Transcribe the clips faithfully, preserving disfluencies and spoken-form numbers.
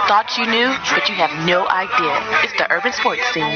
thought you knew, but you have no idea. It's the Urban Sports Scene.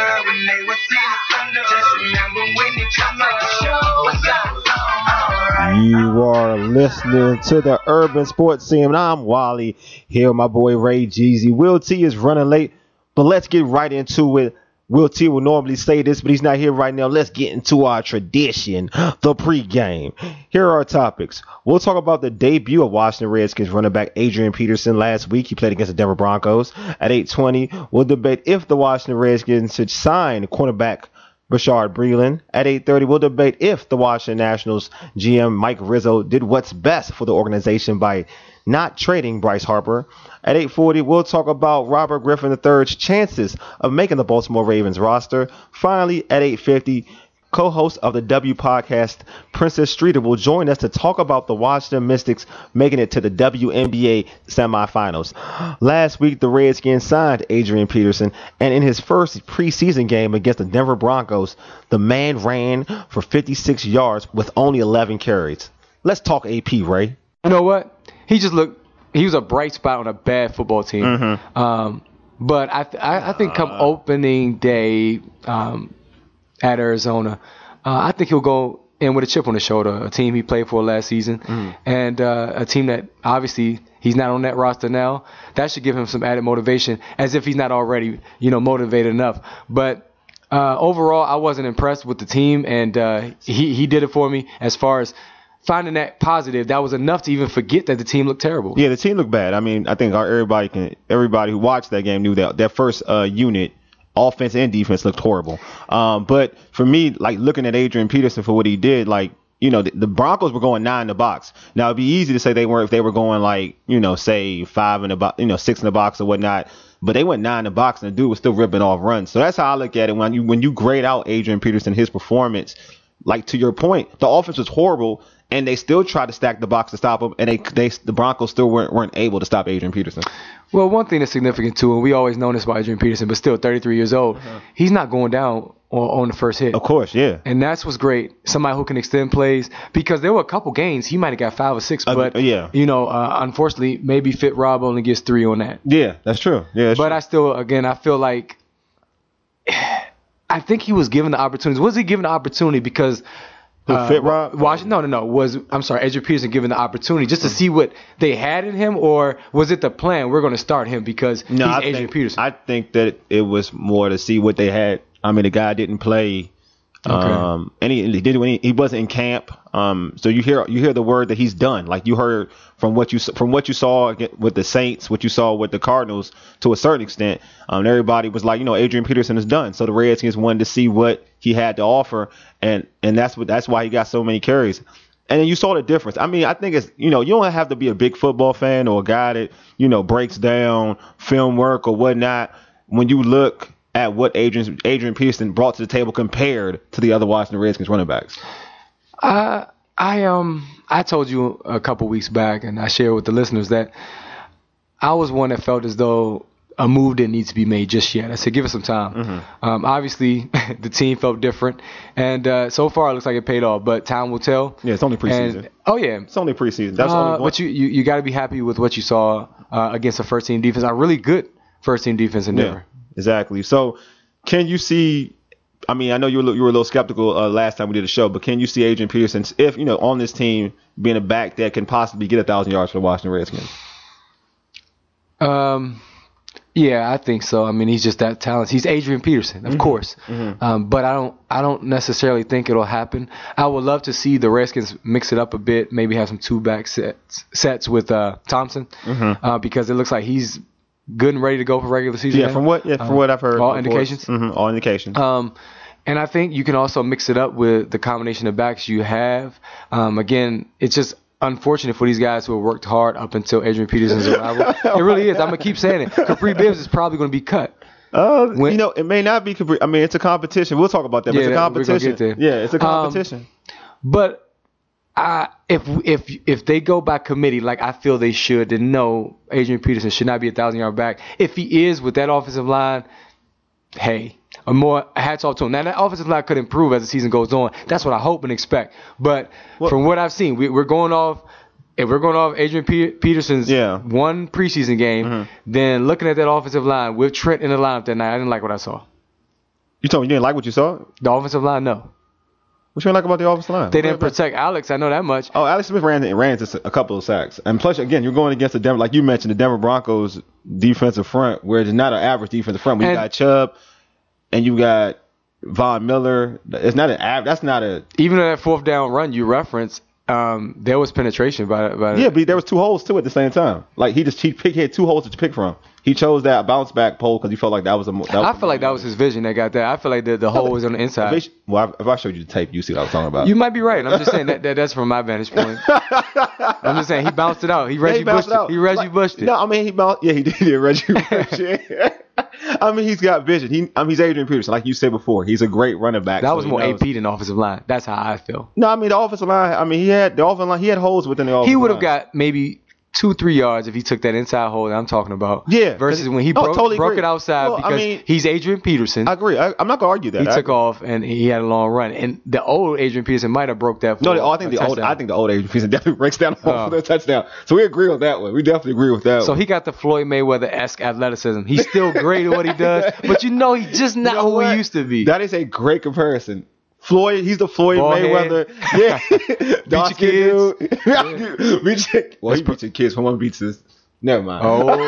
You are listening to the Urban Sports Scene, and I'm Wally here with my boy Ray Jeezy. Will T is running late, but let's get right into it. Will T will normally say this, but he's not here right now. Let's get into our tradition, the pregame. Here are our topics. We'll talk about the debut of Washington Redskins running back Adrian Peterson last week. He played against the Denver Broncos. At eight twenty, we'll debate if the Washington Redskins should sign cornerback Bashaud Breeland. At eight thirty, we'll debate if the Washington Nationals G M Mike Rizzo did what's best for the organization by not trading Bryce Harper. At eight forty, we'll talk about Robert Griffin the third's chances of making the Baltimore Ravens roster. Finally, at eight fifty, co-host of the W podcast, Princess Streeter, will join us to talk about the Washington Mystics making it to the W N B A semifinals. Last week, the Redskins signed Adrian Peterson, and in his first preseason game against the Denver Broncos, the man ran for fifty-six yards with only eleven carries. Let's talk A P, Ray. You know what? He just looked, he was a bright spot on a bad football team. Mm-hmm. Um, but I, th- I I think come opening day um, at Arizona, uh, I think he'll go in with a chip on his shoulder, a team he played for last season, mm-hmm. and uh, a team that obviously he's not on that roster now. That should give him some added motivation, as if he's not already, you know, motivated enough. But uh, overall, I wasn't impressed with the team, and uh, he, he did it for me as far as finding that positive. That was enough to even forget that the team looked terrible. Yeah, the team looked bad. I mean, I think our, everybody can, everybody who watched that game knew that that first uh, unit, offense and defense, looked horrible. Um, but for me, like looking at Adrian Peterson for what he did, like, you know, the, the Broncos were going nine in the box. Now it'd be easy to say they weren't if they were going like, you know, say five in the box, you know, six in the box or whatnot. But they went nine in the box, and the dude was still ripping off runs. So that's how I look at it. When you when you grade out Adrian Peterson, his performance, like to your point, the offense was horrible. And they still tried to stack the box to stop him, and they, they the Broncos still weren't weren't able to stop Adrian Peterson. Well, one thing that's significant too, and we always known this about Adrian Peterson, but still thirty-three years old, uh-huh. he's not going down on, on the first hit. Of course, yeah. And that's what's great. Somebody who can extend plays, because there were a couple games he might have got five or six, but uh, yeah. you know, uh, unfortunately, maybe Fit Rob only gets three on that. Yeah, that's true. Yeah, that's but true. I still, again, I feel like I think he was given the opportunity. Was he given the opportunity because? Uh, Fit Rob? Washington, no, no, no. Was I'm sorry, Adrian Peterson given the opportunity just to see what they had in him, or was it the plan? We're going to start him because no, he's I Adrian think, Peterson. I think that it was more to see what they had. I mean, the guy didn't play. Okay. Um, and he, he did when he, he wasn't in camp. Um, so you hear you hear the word that he's done. Like you heard from what you from what you saw with the Saints, what you saw with the Cardinals to a certain extent. Um, everybody was like, you know, Adrian Peterson is done. So the Redskins wanted to see what he had to offer, and and that's what that's why he got so many carries. And then you saw the difference. I mean, I think it's, you know, you don't have to be a big football fan or a guy that, you know, breaks down film work or whatnot. When you look at what Adrian Adrian Peterson brought to the table compared to the other Washington Redskins running backs. Uh, I um I told you a couple weeks back, and I shared with the listeners that I was one that felt as though a move didn't need to be made just yet. I said, give it some time. Mm-hmm. Um, obviously, the team felt different, and uh, so far it looks like it paid off. But time will tell. Yeah, it's only preseason. And, oh yeah, it's only preseason. That's uh, only one. But you you, you got to be happy with what you saw uh, against a first team defense, a really good first team defense in Denver. Yeah. Exactly. So, can you see? I mean, I know you were you were a little skeptical uh, last time we did a show, but can you see Adrian Peterson, if you know, on this team being a back that can possibly get a thousand yards for the Washington Redskins? Um, yeah, I think so. I mean, he's just that talented. He's Adrian Peterson, of mm-hmm. course. Mm-hmm. Um, but I don't, I don't necessarily think it'll happen. I would love to see the Redskins mix it up a bit, maybe have some two back sets sets with uh, Thompson, mm-hmm. uh, because it looks like he's good and ready to go for regular season. Yeah, from what yeah, from um, what I've heard. All indications. Mm-hmm, all indications. Um, and I think you can also mix it up with the combination of backs you have. Um, again, it's just unfortunate for these guys who have worked hard up until Adrian Peterson's arrival. It really is. I'm gonna keep saying it. Capri Bibbs is probably going to be cut. Uh, when, you know, it may not be Capri. I mean, it's a competition. We'll talk about that. But yeah, it's a competition. We're gonna get there. Yeah, it's a competition. Um, but. I, if if if they go by committee like I feel they should, then no, Adrian Peterson should not be a thousand yard back. If he is with that offensive line, hey, a more hats off to him. Now that offensive line could improve as the season goes on. That's what I hope and expect. But well, from what I've seen, we, we're going off if we're going off Adrian Pe- Peterson's Yeah. one preseason game, Mhm. then looking at that offensive line with Trent in the lineup that night, I didn't like what I saw. You told me you didn't like what you saw? The offensive line, no. What you didn't like about the offensive line? They What didn't about- protect Alex. I know that much. Oh, Alex Smith ran ran into a couple of sacks, and plus, again, you're going against the Denver, like you mentioned, the Denver Broncos defensive front, where it's not an average defensive front. Where you And- got Chubb, and you got Von Miller. It's not an average. That's not a. Even on that fourth down run you referenced, um, there was penetration by by. Yeah, but there was two holes too at the same time. Like he just he, picked, he had two holes to pick from. He chose that bounce back pole because he felt like that was a. That was I feel like that was his vision that got that. I feel like the the hole was on the inside. If, it, well, if I showed you the tape, you see what I was talking about. You might be right. I'm just saying that, that that's from my vantage point. I'm just saying he bounced it out. He Yeah, Reggie bounced Bushed it. He Reggie Like, Bushed it. No, I mean he bounced. Yeah, he did. Yeah, Reggie Bush. Yeah. I mean he's got vision. He, I mean he's Adrian Peterson, like you said before. He's a great running back. That so was he more knows. A P than offensive line. That's how I feel. No, I mean the offensive line. I mean he had the offensive line. He had holes within the offensive He would line. have got maybe two, three yards if he took that inside hole that I'm talking about. Yeah, Versus 'cause- when he no, broke, totally broke agree. it outside Well, I because mean- he's Adrian Peterson. I agree. I, I'm not gonna argue that. He I took agree. off and he had a long run. And the old Adrian Peterson might have broke that. For No, the, oh, I think a the old. touchdown. I think the old Adrian Peterson definitely breaks down the Oh. for the touchdown. So we agree on that one. We definitely agree with that. So one. he got the Floyd Mayweather-esque athleticism. He's still great at what he does, but you know he's just not You know who what? he used to be. That is a great comparison. Floyd, he's the Floyd Bald Mayweather. head. Yeah, dark your kids. dude. Beat your, well, he beats your kids. One beats his. Never mind. Oh,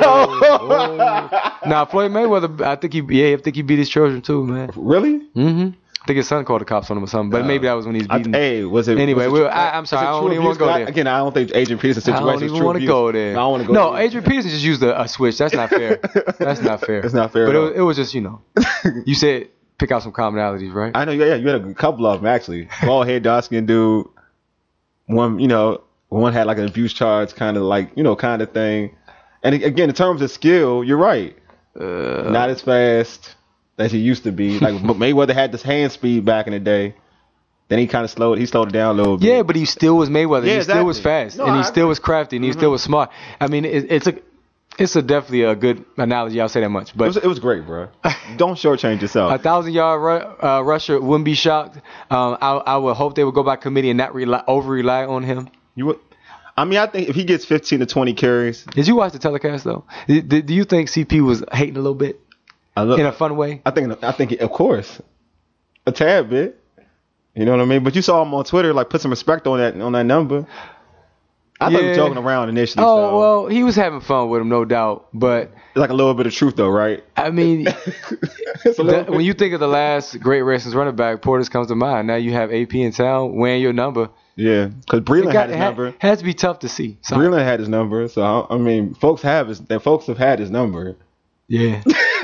oh. Now Floyd Mayweather, I think he, yeah, I think he beat his children too, man. Really? Mm-hmm. I think his son called the cops on him or something, but maybe that was when he was I, beating. hey, was it? Anyway, was it, well, I- I'm is sorry, it I don't true even wanna abuse? go 'Cause I- there. Again, I don't think Adrian Peterson's I situation don't is even true want to abuse. go there. I don't want to go. No, there. Adrian Peterson just used a, a switch. That's not fair. That's not fair. It's not fair But at it all. was, it was just, you know, you said pick out some commonalities, right? I know. Yeah, you had a couple of them actually. Bald head, dark skinned dude. One, you know, one had like an abuse charge, kind of like you know, kind of thing. And again, in terms of skill, you're right. Uh, Not as fast as he used to be. Like Mayweather had this hand speed back in the day. Then he kind of slowed. He slowed it down a little bit. yeah, but he still was Mayweather. Yeah, he still was exactly. fast, No, and he I still agree. was crafty, and he still was smart. I mean, it, it's a, it's a definitely a good analogy. I'll say that much. it was, But it was great, bro. Don't shortchange yourself. a thousand yard ru- uh, rusher wouldn't be shocked. Um, I, I would hope they would go by committee and not rely, over rely on him. You would. I mean, I think if he gets fifteen to twenty carries, Did you watch the telecast though? Did, did, do you think C P was hating a little bit I look. in a fun way? I think. I think. Of course, a tad bit. You know what I mean? But you saw him on Twitter, like put some respect on that on that number. I thought he Yeah. was joking around initially. Oh so. well, he was having fun with him, no doubt. But like a little bit of truth, though, right? I mean, It's a little that, bit- when you think of the last great Redskins running back, Portis comes to mind. Now you have A P in town wearing your number. yeah, because It, Breland got, had his it had, number. has to be tough to see. Sorry. Breland had his number, so I, I mean, folks have his. That folks have had his number. Yeah,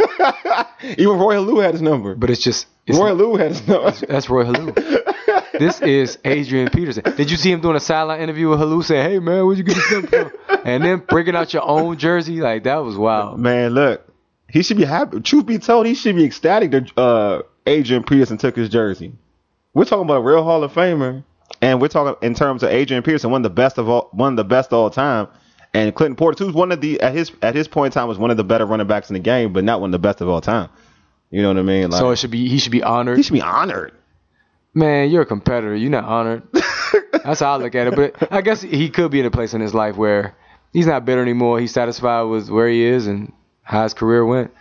Even Roy Halou had his number. but it's just it's, Roy Halou had his number. that's Roy Halou. This is Adrian Peterson. Did you see him doing a sideline interview with Halou saying, "Hey man, where'd you get this number from?" And then breaking out your own jersey, like that was wild. Man, look, he should be happy. Truth be told, he should be ecstatic that uh, Adrian Peterson took his jersey. We're talking about a real Hall of Famer, and we're talking in terms of Adrian Peterson, one of the best of all, one of the best of all time. And Clinton Portis, who's one of the at his at his point in time was one of the better running backs in the game, but not one of the best of all time. You know what I mean? Like, So it should be he should be honored. he should be honored. Man, you're a competitor. You're not honored. That's how I look at it. But I guess he could be in a place in his life where he's not bitter anymore. He's satisfied with where he is and how his career went.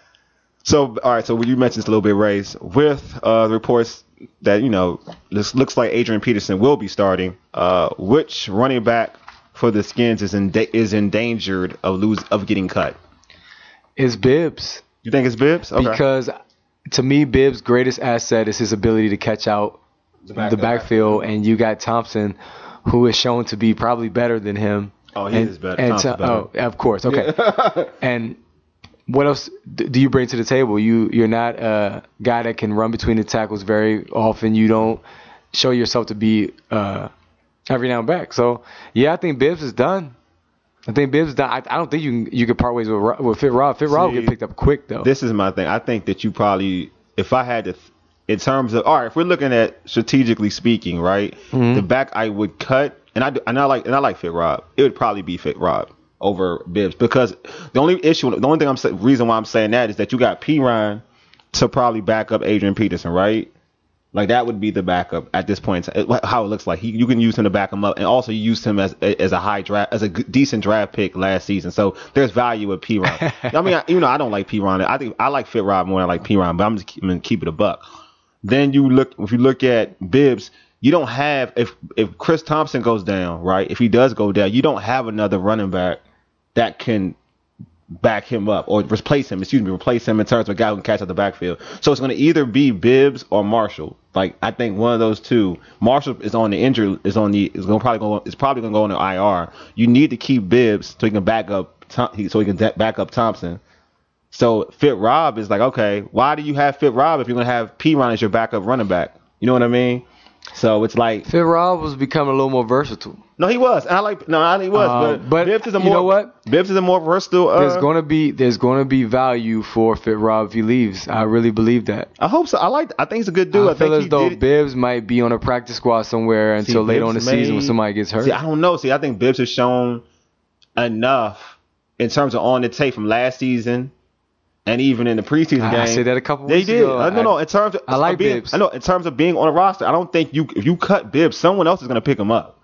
So, all right. So, you mentioned this a little bit, Race, with uh, the reports that you know this looks like Adrian Peterson will be starting. Uh, which running back for the Skins is in is endangered of lose of getting cut? It's Bibbs. You think it's Bibbs? Okay. Because to me, Bibbs' greatest asset is his ability to catch out the, back- the the backfield, and you got Thompson, who is shown to be probably better than him. Oh, he and, is better. And Thompson's to- oh, of course. Okay. better. And what else d- do you bring to the table? You you're not a guy that can run between the tackles very often. You don't show yourself to be uh, every down back. So yeah, I think Bibbs is done. I think Bibbs is done. I, I don't think you can, you could part ways with Ro- with Fit Rob. Fit Rob will See, get picked up quick though. This is my thing. I think that you probably, if I had to, in terms of, all right, if we're looking at strategically speaking, right, Mm-hmm. the back I would cut, and I do- and I like and I like Fit Rob. It would probably be Fit Rob over Bibbs because the only issue, the only thing I'm sa- reason why I'm saying that is that you got P Ryan to probably back up Adrian Peterson, right? Like that would be the backup at this point. How it looks like he, you can use him to back him up, and also you used him as as a high draft, as a g- decent draft pick last season. So there's value with P. Ron. I mean, I, you know, I don't like P. Ron. I think I like Fit Rob more than I like P. Ron, but I'm just keep, I'm gonna keep it a buck. Then you look if you look at Bibbs, you don't have if if Chris Thompson goes down, right? If he does go down, you don't have another running back that can back him up or replace him, excuse me, replace him in terms of a guy who can catch out the backfield. So it's going to either be Bibbs or Marshall. Like I think one of those two. Marshall is on the injury, is on the is going to probably go is probably going to go on the I R. You need to keep Bibbs so he can back up so he can back up Thompson. So Fit Rob is like, okay, why do you have Fit Rob if you're going to have P. Ron as your backup running back? You know what I mean? So it's like Fit Rob was becoming a little more versatile. No, he was. I like no, I, he was. Uh, but, but Bibbs is a you more. know what? Bibbs is a more versatile. Uh, there's gonna be there's gonna be value for Fit Rob if he leaves. I really believe that. I hope so. I like. I think he's a good dude. I, I feel think as though Bibbs might be on a practice squad somewhere until later on the may, season when somebody gets hurt. See, I don't know. See, I think Bibbs has shown enough in terms of on the tape from last season. And even in the preseason I, game, I said that a couple they weeks did. ago. Uh, no, no. In terms of, I like of being, Bibbs. I know. In terms of being on a roster, I don't think you if you cut Bibbs, someone else is going to pick him up.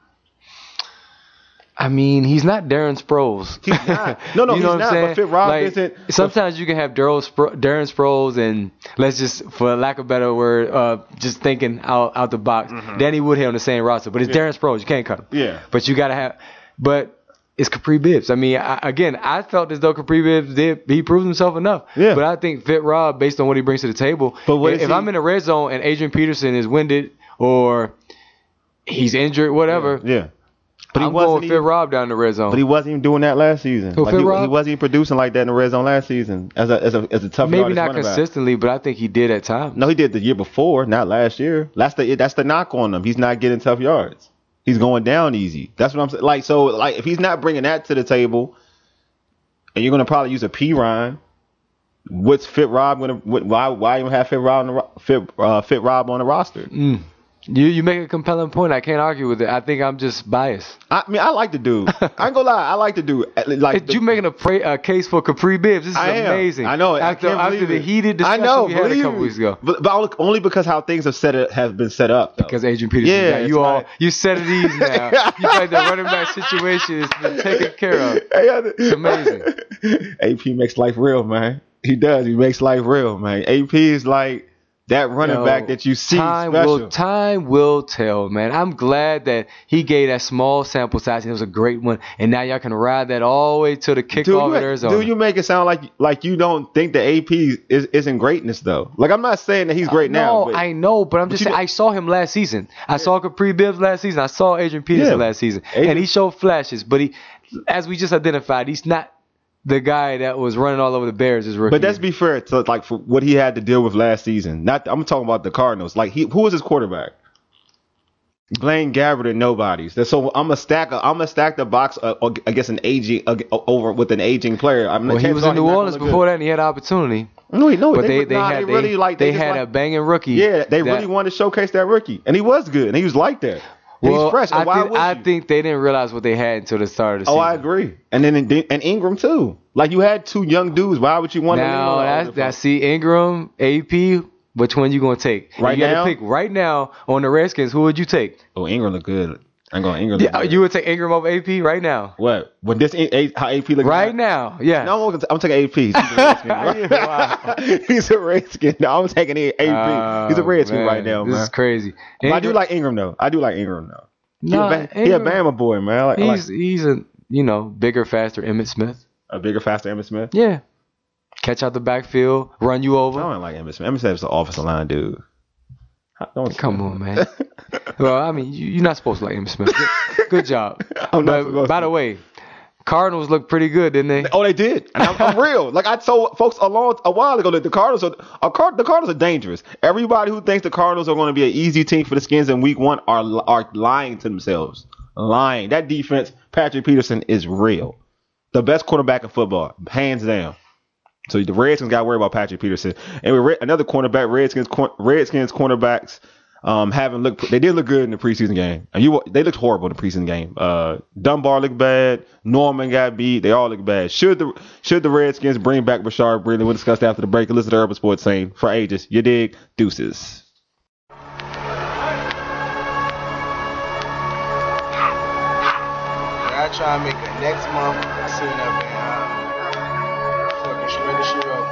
I mean, he's not Darren Sproles. He's not. No, no, you he's know what not. I'm saying? But Fit Rob like, isn't. Sometimes you can have Darryl Spro- Darren Sproles and let's just, for lack of a better word, uh, just thinking out out the box. Mm-hmm. Danny Woodhead on the same roster, but it's yeah. Darren Sproles. You can't cut him. Yeah. But you got to have. But. It's Capri Bibbs. I mean, I, again, I felt as though Capri Bibbs did. He proved himself enough. Yeah. But I think Fit Rob, based on what he brings to the table, but what if, if he, I'm in the red zone and Adrian Peterson is winded or he's injured, whatever. Yeah. yeah. But he I'm wasn't going even, Fit Rob down the red zone. But he wasn't even doing that last season. Who, like Fit he, Rob? he wasn't even producing like that in the red zone last season as a as a as a tough. Maybe not running consistently, back. but I think he did at times. No, he did the year before, not last year. That's the that's the knock on him. He's not getting tough yards. He's going down easy. That's what I'm saying. Like so, like if he's not bringing that to the table. And you're gonna probably use a P. Ron. What's Fit Rob gonna? What, why? Why even have Fit Rob on the Fit uh, Fit Rob on the roster? Mm. You you make a compelling point. I can't argue with it. I think I'm just biased. I mean, I like the dude. I ain't gonna lie. I like the dude. Like the, you making a, pra- a case for Capri Bibbs. This is I am. amazing. I know. After, I after the it. heated discussion I know, we had a couple weeks ago. But, but only because how things have set it, have been set up. Though. Because Adrian Peterson. Yeah, got you all right. you set it easy now. You like the running back situation has been taken care of. It's amazing. A P makes life real, man. He does. He makes life real, man. A P is like that running Yo, back that you see time special. Will, time will tell, man. I'm glad that he gave that small sample size. And it was a great one. And now y'all can ride that all the way to the kickoff dude, in Arizona. Dude, you make it sound like like you don't think the A P is, isn't greatness, though. Like, I'm not saying that he's great uh, now. No, but, I know. But I'm just saying, I saw him last season. I yeah. saw Capri Bibbs last season. I saw Adrian Peterson yeah. last season. Adrian. And he showed flashes. But he, as we just identified, he's not the guy that was running all over the Bears his rookie. But let's be fair to like for what he had to deal with last season. Not I'm talking about the Cardinals. Like he, who was his quarterback? Blaine Gabbert and nobody's. So I'm gonna stack. A, I'm gonna stack the box uh, against an aging uh, over with an aging player. I'm well, he was in New Orleans before that, and he had opportunity. No, no, but they, they, they nah, had they really they, like they, they had like, a banging rookie. Yeah, they that, really wanted to showcase that rookie, and he was good, and he was like that. Well, he's fresh. And I, why think, I think they didn't realize what they had until the start of the oh, season. I agree. And then and Ingram too. Like you had two young dudes. Why would you want to? Now that's that. See Ingram, A P. Which one you gonna take? Right you now, gotta pick right now on the Redskins. Who would you take? Oh, Ingram look good. I'm going Ingram. Yeah, you would take Ingram over A P right now. What? When this a, how A P look right now? Yeah. No, I'm, I'm taking A P. He's a Redskin. Wow. He's a Redskin. No, I'm taking A P. Uh, He's a Redskin man, right now, this man. This is crazy. But I do like Ingram though. I do like Ingram though. No, he, a, ba- he a Bama boy, man. I like, he's I like, he's a you know bigger, faster Emmitt Smith. A bigger, faster Emmitt Smith. Yeah. Catch out the backfield, run you over. I don't like Emmitt Smith. Emmitt Smith's the offensive line dude. Don't Come on, man. Well, I mean, you, you're not supposed to like Emmitt Smith. Good, good job. I'm not but by to. the way, Cardinals look pretty good, didn't they? Oh, they did. And I'm, I'm real. Like I told folks a long a while ago that the Cardinals are, are Card, the Cardinals are dangerous. Everybody who thinks the Cardinals are going to be an easy team for the Skins in Week One are are lying to themselves. Lying. That defense, Patrick Peterson is real. The best quarterback in football, hands down. So the Redskins got to worry about Patrick Peterson. And with another cornerback, Redskins Redskins cornerbacks um, haven't looked. They did look good in the preseason game. And you, they looked horrible in the preseason game. Uh, Dunbar looked bad. Norman got beat. They all look bad. Should the should the Redskins bring back Rashard Breeland? We'll discuss that after the break. Listen to Urban Sports saying for ages. You dig? Deuces. I try and make it next month. I seen that man. Fucking shredder shit up.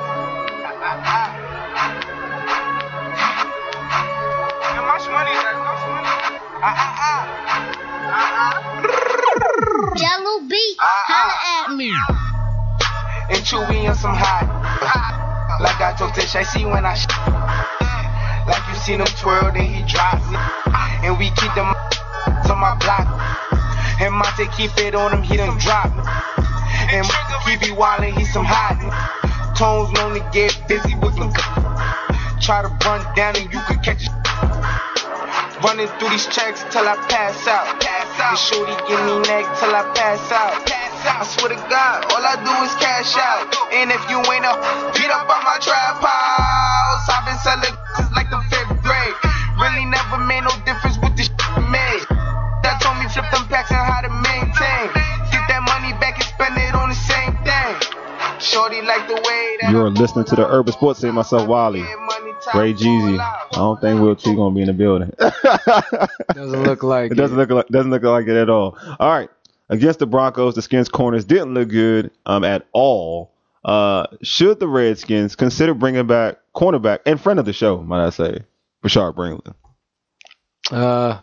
How much money is that? How much money? Ah, ah, ah. Jello beat, holla at me. And Chewy on some hot. Like I told Tish, I see when I sh- like you seen him twirl, then he drops it. And we keep them on my block. And Monte keep it on him, he done drop me. And he be wildin', he some hot. Tones known to get busy with them. Try to run down and you could catch it. Running through these checks till I pass out. Pass out. And shorty give me neck till I pass out. Pass out. I swear to God, all I do is cash out. And if you ain't up, get up on my trap house. I've been selling since like the fifth grade. Really never made no difference with the shit made. That told me flip them packs and how to maintain. Get that money back and spend it on the same thing. Shorty like the way that You're listening to the Urban Sports Scene. Myself, Wally, Ray Jeezy. I don't think Will T gonna be in the building. Doesn't look like it. Doesn't look like doesn't look like it at all. All right, against the Broncos, the Skins corners didn't look good um at all. Uh, should the Redskins consider bringing back cornerback and friend of the show, might I say, Rashard Brinkley? Uh,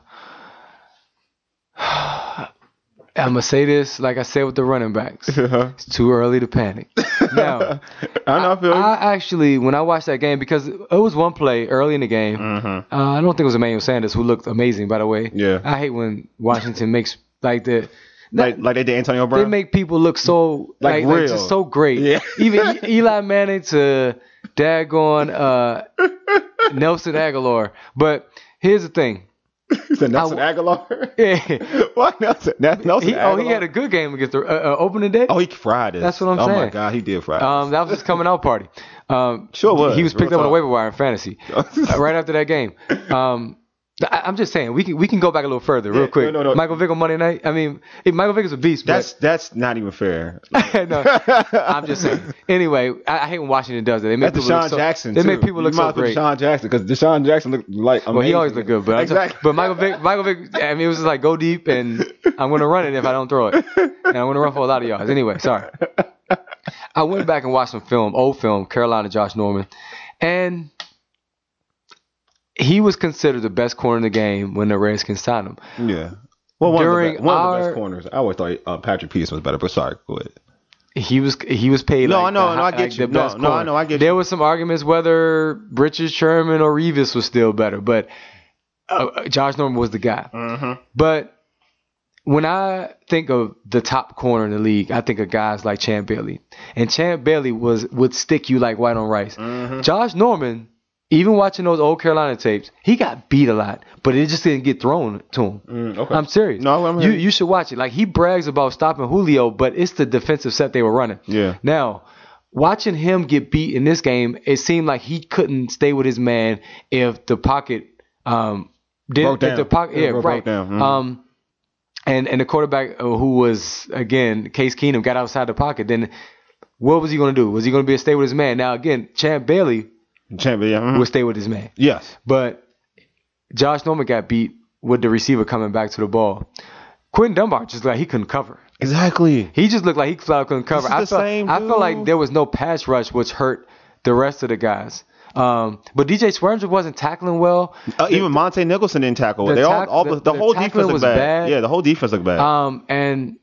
I'm gonna say this like I said with the running backs. It's too early to panic. Now, I know. I, feel I, I actually, when I watched that game, because it was one play early in the game. Mm-hmm. Uh, I don't think it was Emmanuel Sanders, who looked amazing, by the way. Yeah. I hate when Washington makes like the like like they did Antonio Brown. They make people look so like, like, real. like just so great. Yeah. Even E- Eli Manning to daggone uh, Nelson Aguilar. But here's the thing. You said Nelson I, Aguilar? Yeah. What Nelson? That Nelson he, Aguilar? Oh, he had a good game against the uh, uh, opening day. Oh, he fried it. That's what I'm oh saying. Oh my God, he did fry it. Um, that was his coming out party. Um, sure was. He was picked Real up on talk. the waiver wire in fantasy uh, right after that game. Um, I, I'm just saying we can we can go back a little further, real Yeah, quick. no, no, no. Michael Vick on Monday night. I mean, hey, Michael Vick is a beast. That's but that's not even fair. no, I'm just saying. Anyway, I, I hate when Washington does that. They make That's people Deshaun look so, Jackson. They too. make people look you so might put great. Deshaun Jackson because Deshaun Jackson looked like amazing. Well, he always look good, but exactly. But Michael Vick, Michael Vick. I mean, it was just like go deep, and I'm gonna run it if I don't throw it, and I'm gonna run for a lot of yards. Anyway, sorry. I went back and watched some film, old film, Carolina Josh Norman, and he was considered the best corner in the game when the Redskins signed him. Yeah. Well, one, During of, the, one our, of the best corners. I always thought uh, Patrick Peterson was better, but sorry, go ahead. He was he was paid. No, like I know, the, no, I get like you. the No, best no, I corner. know, I get there you. was some arguments whether Richard Sherman or Revis was still better, but uh, Josh Norman was the guy. Mm-hmm. But when I think of the top corner in the league, I think of guys like Champ Bailey, and Champ Bailey was would stick you like white on rice. Mm-hmm. Josh Norman, even watching those old Carolina tapes, he got beat a lot, but it just didn't get thrown to him. Mm, okay. I'm serious. No, I'm you here. you should watch it. Like he brags about stopping Julio, but it's the defensive set they were running. Yeah. Now, watching him get beat in this game, it seemed like he couldn't stay with his man if the pocket um did Broke if down. the pocket Yeah, yeah, broke right. down. Mhm. Um and and the quarterback uh, who was again Case Keenum got outside the pocket, then what was he going to do? Was he going to be a stay with his man? Now again, Champ Bailey Champ, yeah. mhm. would stay with his man. Yes. But Josh Norman got beat with the receiver coming back to the ball. Quentin Dunbar just like he couldn't cover. Exactly. He just looked like he flat out couldn't cover. This is I the felt same I felt like dude. there was no pass rush, which hurt the rest of the guys. Um, but D J Swearinger wasn't tackling well. Uh, even Monte Nicholson didn't tackle. the They all, tack- all the- the, the the whole tackling defense looked was bad. bad. Yeah, the whole defense looked bad. Um, and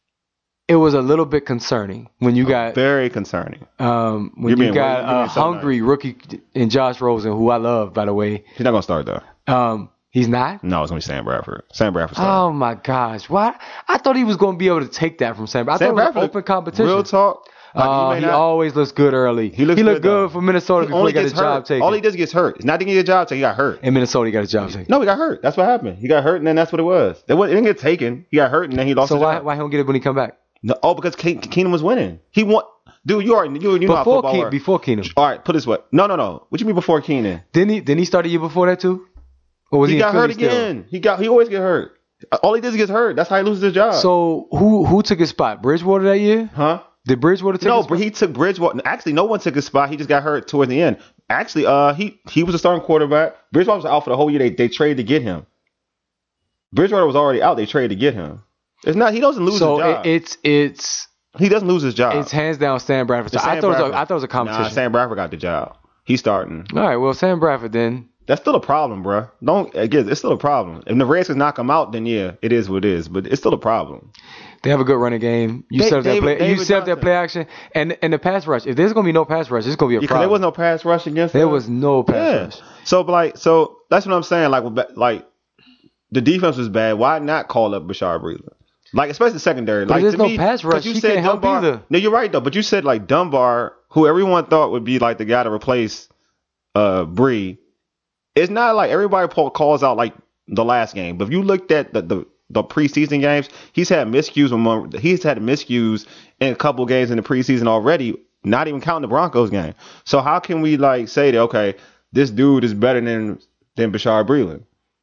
it was a little bit concerning when you got Very concerning. um, when You're you being- got you're being a so hungry rookie in Josh Rosen, who I love, by the way. He's not gonna start though. Um, he's not. No, it's gonna be Sam Bradford. Sam Bradford starting. Oh my gosh! Why? I thought he was going to be able to take that from Sam. I Sam thought it was Bradford, open competition. Real talk. Like, Uh, may he not- always looks good early. He looks he looked good, though. good for Minnesota He before only he got gets his job hurt. taken. All he does is gets hurt. It's not to get a job taken. He got hurt. In Minnesota, he got his job taken. No, he got hurt. That's what happened. He got hurt, and then that's what it was. It wasn't- it didn't get taken. He got hurt, and then he lost So his why job. why he don't get it when he come back? No, oh, because Ke- Keenum was winning. He won. Dude, you already you, you know how Before football Keenum, works. before Keenum, All right, put it this way. No, no, no. What you mean before Keenan? didn't he? Didn't he start a year before that too? Or was he, He in got hurt Philly still? again. He got. He always get hurt. All he does is get hurt. That's how he loses his job. So who who took his spot? Bridgewater that year? huh? Did Bridgewater take No, his but spot? he took Bridgewater. Actually, no one took his spot. He just got hurt towards the end. Actually, uh, he he was a starting quarterback. Bridgewater was out for the whole year. They they traded to get him. Bridgewater was already out. They traded to get him. It's not. He doesn't lose So his job. it, it's it's he doesn't lose his job. it's hands down Sam Bradford. So Sam I thought it was Bradford. a, I thought it was a competition. Nah, Sam Bradford got the job. He's starting. All right, well Sam Bradford then. That's still a problem, bro. Don't again. It's still a problem. If the Redskins knock him out, then yeah, it is what it is. But it's still a problem. They have a good running game. You Da- set up that David- play. David You set up that Johnson. play action and and the pass rush. If there's gonna be no pass rush, it's gonna be a Because problem. there was no pass rush against There them. was no pass Yeah. rush. So, but like, so that's what I'm saying. Like, with ba- like the defense was bad. Why not call up Bashard Breeland? Like, especially the secondary. But like, there's to no me, pass 'cause rush. You He said can't help Dunbar. either. No, you're right though. But you said like Dunbar, who everyone thought would be like the guy to replace uh Bree. It's not like everybody pull, calls out like the last game. But if you looked at the the, the preseason games, he's had miscues. Among, he's had miscues in a couple games in the preseason already. Not even counting the Broncos game. So how can we like say that okay, this dude is better than than Bashard Breeland?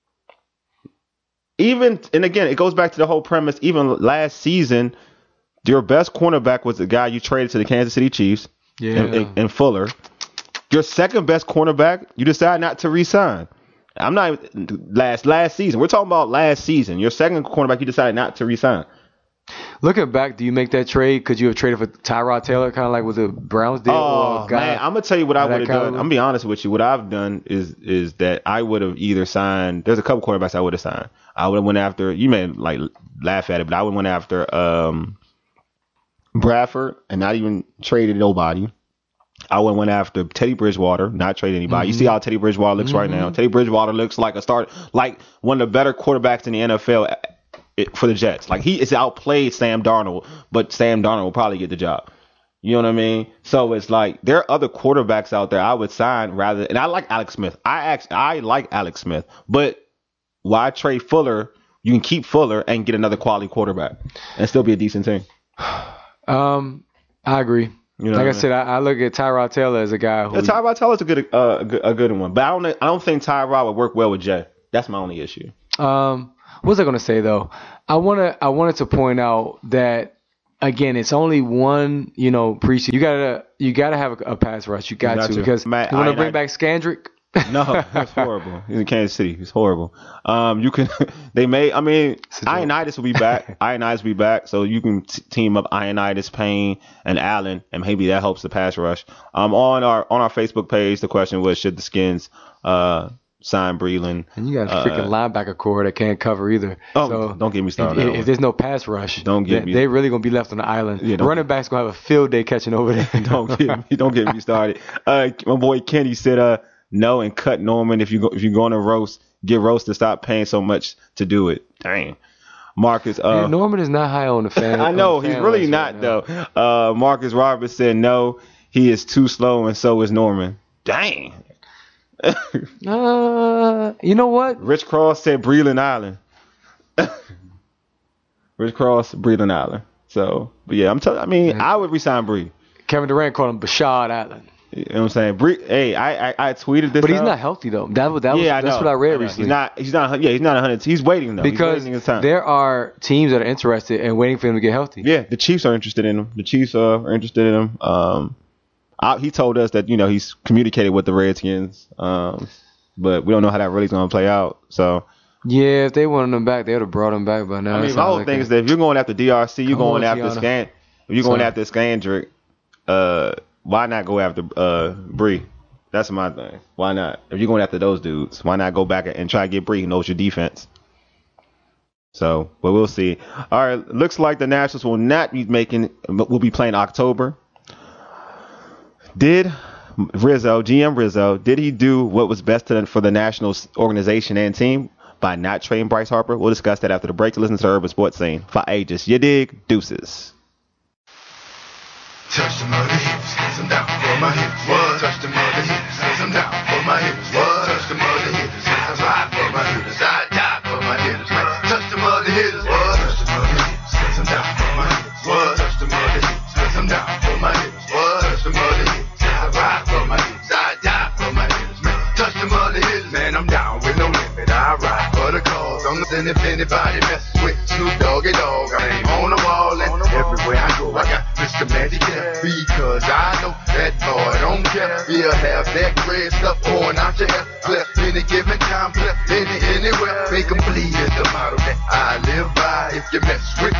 Even and again, it goes back to the whole premise. Even last season, your best cornerback was the guy you traded to the Kansas City Chiefs, Yeah. and, and, and Fuller. Your second best cornerback, you decide not to re-sign. I'm not last last season. We're talking about last season. Your second cornerback, you decided not to re-sign. Looking back, do you make that trade? Could you have traded for Tyrod Taylor, kind of like with the Browns did? or Oh a guy man, I'm gonna tell you what I of that would have done. caliber? I'm gonna be honest with you. What I've done is is that I would have either signed. There's a couple quarterbacks I would have signed. I would have went after. You may like laugh at it, but I would have went after um, Bradford and not even traded nobody. I would have went after Teddy Bridgewater, not trade anybody. Mm-hmm. You see how Teddy Bridgewater looks mm-hmm. right now. Teddy Bridgewater looks like a start, like one of the better quarterbacks in the N F L. It, for the Jets. Like he is outplayed Sam Darnold, but Sam Darnold will probably get the job. You know what I mean? So it's like there are other quarterbacks out there I would sign rather, and I like Alex Smith. I actually I like Alex Smith, but why trade Fuller? You can keep Fuller and get another quality quarterback and still be a decent team. Um, I agree. You know like I what I mean? said, I, I look at Tyrod Taylor as a guy who. Yeah, Tyrod Taylor's a good, uh, a good a good one, but I don't I don't think Tyrod would work well with Jay. That's my only issue. Um, what was I gonna say though? I wanna I wanted to point out that again, it's only one, you know, preseason. You gotta you gotta have a, a pass rush. You got, You got to to. because Matt, you wanna I- bring I- back Skandrick. No, that's horrible. He's in Kansas City. It's horrible. Um, you can. They may. I mean, Ionitis will be back. Ionitis will be back, so you can t- team up Ionitis, Payne, and Allen, and maybe that helps the pass rush. Um, on our on our Facebook page, the question was, should the Skins uh sign Breeland? And you got a Uh, freaking linebacker core that can't cover either. Oh, so don't get me started If, on that if one. there's no pass rush, Don't get they, me- they really gonna be left on the island. Yeah, don't- Running backs gonna have a field day catching over there. don't get me. Don't get me started. Uh, my boy Kenny said, uh, no, and cut Norman if you go if you're going to roast, get roast to stop paying so much to do it. Dang. Marcus, uh, Man, Norman is not high on the fan. I on know the he's fan really list not right now. though. Uh, Marcus Roberts said no, he is too slow, and so is Norman. Dang. Uh, you know what? Rich Cross said Breland Island. Rich Cross, Breland Island. So, but yeah, I'm telling. I mean, I would resign Bree. Kevin Durant called him Bashard Allen. You know what I'm saying? Bree. Hey, I, I I tweeted this. But he's out. not healthy though. That was that was Yeah, I that's know. what I read know. recently. He's not. He's not. Yeah, he's not one hundred. He's waiting though. because he's waiting his time. there are teams that are interested and waiting for him to get healthy. Yeah, the Chiefs are interested in him. The Chiefs uh, are interested in him. Um, I, he told us that you know he's communicated with the Redskins. Um, but we don't know how that really is going to play out. So Yeah, if they wanted him back, they would have brought him back by now. I That mean, my sounds whole like thing a- is that if you're going after D R C, you're Come going on, after Gianna. Scan. If you're going So- after Scandrick, uh, why not go after uh Bree? That's my thing. Why not? If you're going after those dudes, why not go back and try to get Bree? Who knows your defense? So, but we'll see. All right, looks like the Nationals will not be making. Will be playing October. Did Rizzo, G M Rizzo, did he do what was best to, for the Nationals organization and team by not trading Bryce Harper? We'll discuss that after the break. Listen to the Urban Sports Scene. For ages, you dig? Deuces. Touch the mother hips, hands them down for my hips. What? Touch the mother hips, hands them down for my hips. What? Touch the mother hips, hands right for my hips. I die for my hips, man. Touch the mother hips. What? Touch the mother hips, hands them down for my hips. What? Touch the mother hips, hands them down for my hips. What? Touch the mother hips, hands right for my hips. I die for my hips, man. Touch the mother hips, man. I'm down with no limit. I ride for the cause. I'm listening if anybody messes with Snoop Doggy Dogg. I ain't on the wall and everywhere I go, I got Mister Magic Hair. Because I know that boy don't care. He'll have that red stuff pouring out your hair. Flip any given time, flip any anywhere. Make 'em bleed is the motto that I live by. If you mess with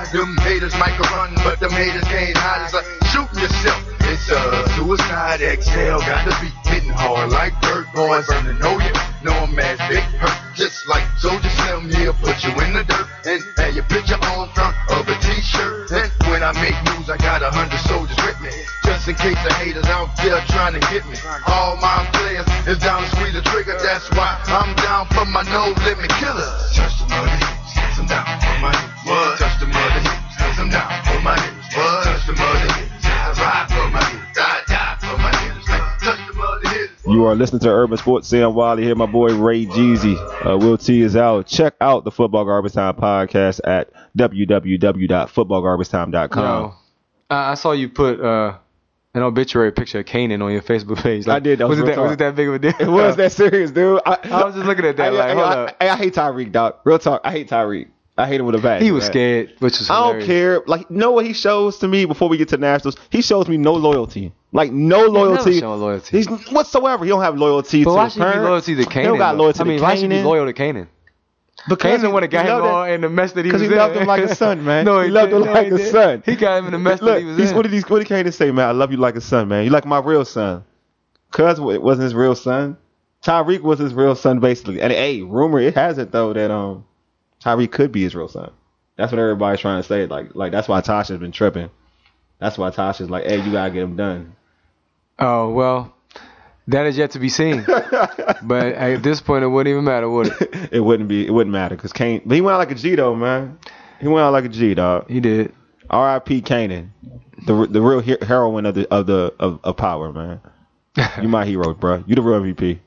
Them haters might can run, but them haters can't hide. It's like shooting yourself. It's a suicide exhale. Gotta be hitting hard like dirt boys. Burning, know you know I'm mad big hurt. Just like Soldier Slim, yeah, put you in the dirt and have your picture on front of a t-shirt. And when I make moves, I got a hundred soldiers with me, just in case the haters out there trying to get me. All my players is down to squeeze the trigger. That's why I'm down for my no limit killers. Touch the mother hips, hands I'm down for my hips. What? Touch the mother hips, hands I'm down for my hips. What? Touch the mother hips, I ride for my hips. I die for my hips. Touch the mother hips. You are listening to Urban Sports. Sam Wiley here. My boy Ray Jeezy. Uh, Will T is out. Check out the Football Garbage Time podcast at w w w dot football garbage time dot com. Yo, I I saw you put uh, an obituary picture of Kanan on your Facebook page. Like, I did. That was, was, it that, was it that big of a deal? It was that serious, dude. I, I was just looking at that. I, like, I, hold I, up. I, I hate Tyreek, dog. Real talk. I hate Tyreek. I hate him with a bag. He was man. scared, which is I hilarious. don't care. Like, you know what he shows to me before we get to Nationals? He shows me no loyalty. Like, no loyalty. He's never showing loyalty. He's whatsoever. He don't have loyalty But to why his should he be parents. loyal to the Kanan? He don't got loyalty I mean, to why should he be Kanan. loyal to Kanan? Because Kanan would have got he him loved all him- in the mess that he was Because in. he loved him like a son, man. no, he he loved him didn't. like No, a he didn't. son. He got him in the mess Look, that he was he's, in. what did he? What did Kanan say, man? I love you like a son, man. You like my real son. Cuz wasn't his real son. Tyreek was his real son, basically. And hey, rumor it has it though that um Tyreek could be his real son. That's what everybody's trying to say. Like, like that's why Tasha's been tripping. That's why Tasha's like, hey, you gotta get him done. Oh, well, that is yet to be seen. But at this point, it wouldn't even matter, would it? It wouldn't be. It wouldn't matter because Kane. But he went out like a G though, man. He went out like a G, dog. He did. R I P Kanan, the the real he- heroine of the of the of, of power, man. You my hero, bro. You the real M V P.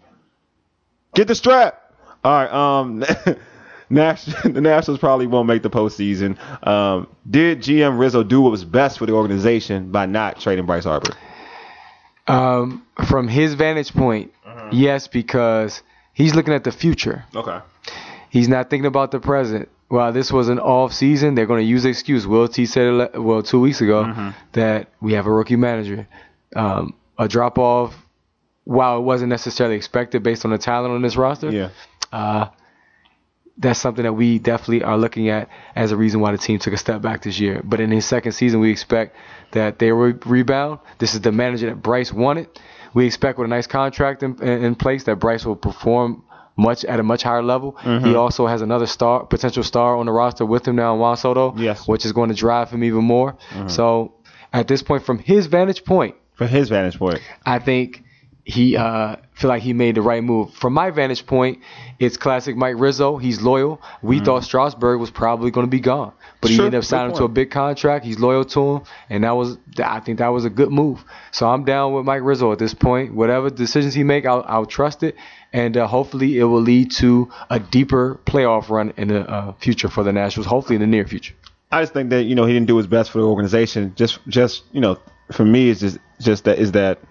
Get the strap. All right. Um, Nash, the Nationals probably won't make the postseason. Um, did G M Rizzo do what was best for the organization by not trading Bryce Harper? Um, from his vantage point, yes, because he's looking at the future. Okay. He's not thinking about the present. While this was an off season, they're going to use the excuse. Will T said it le- well two weeks ago Mhm. that we have a rookie manager. Um, a drop off, while it wasn't necessarily expected based on the talent on this roster, Yeah. uh, that's something that we definitely are looking at as a reason why the team took a step back this year. But in his second season, we expect that they will rebound. This is the manager that Bryce wanted. We expect with a nice contract in, in place that Bryce will perform much at a much higher level. Mhm. He also has another star, potential star on the roster with him now, Juan Soto, Yes. which is going to drive him even more. So at this point, from his vantage point, From his vantage point. I think he uh, feel like he made the right move. From my vantage point, it's classic Mike Rizzo. He's loyal. We thought Strasburg was probably going to be gone, but he Sure, ended up good signing to a point. big contract. He's loyal to him, and that was I think that was a good move. So I'm down with Mike Rizzo at this point. Whatever decisions he make, I'll, I'll trust it, and uh, hopefully it will lead to a deeper playoff run in the uh, future for the Nationals. Hopefully in the near future. I just think that you know he didn't do his best for the organization. Just, just you know, for me, it's just, just that is that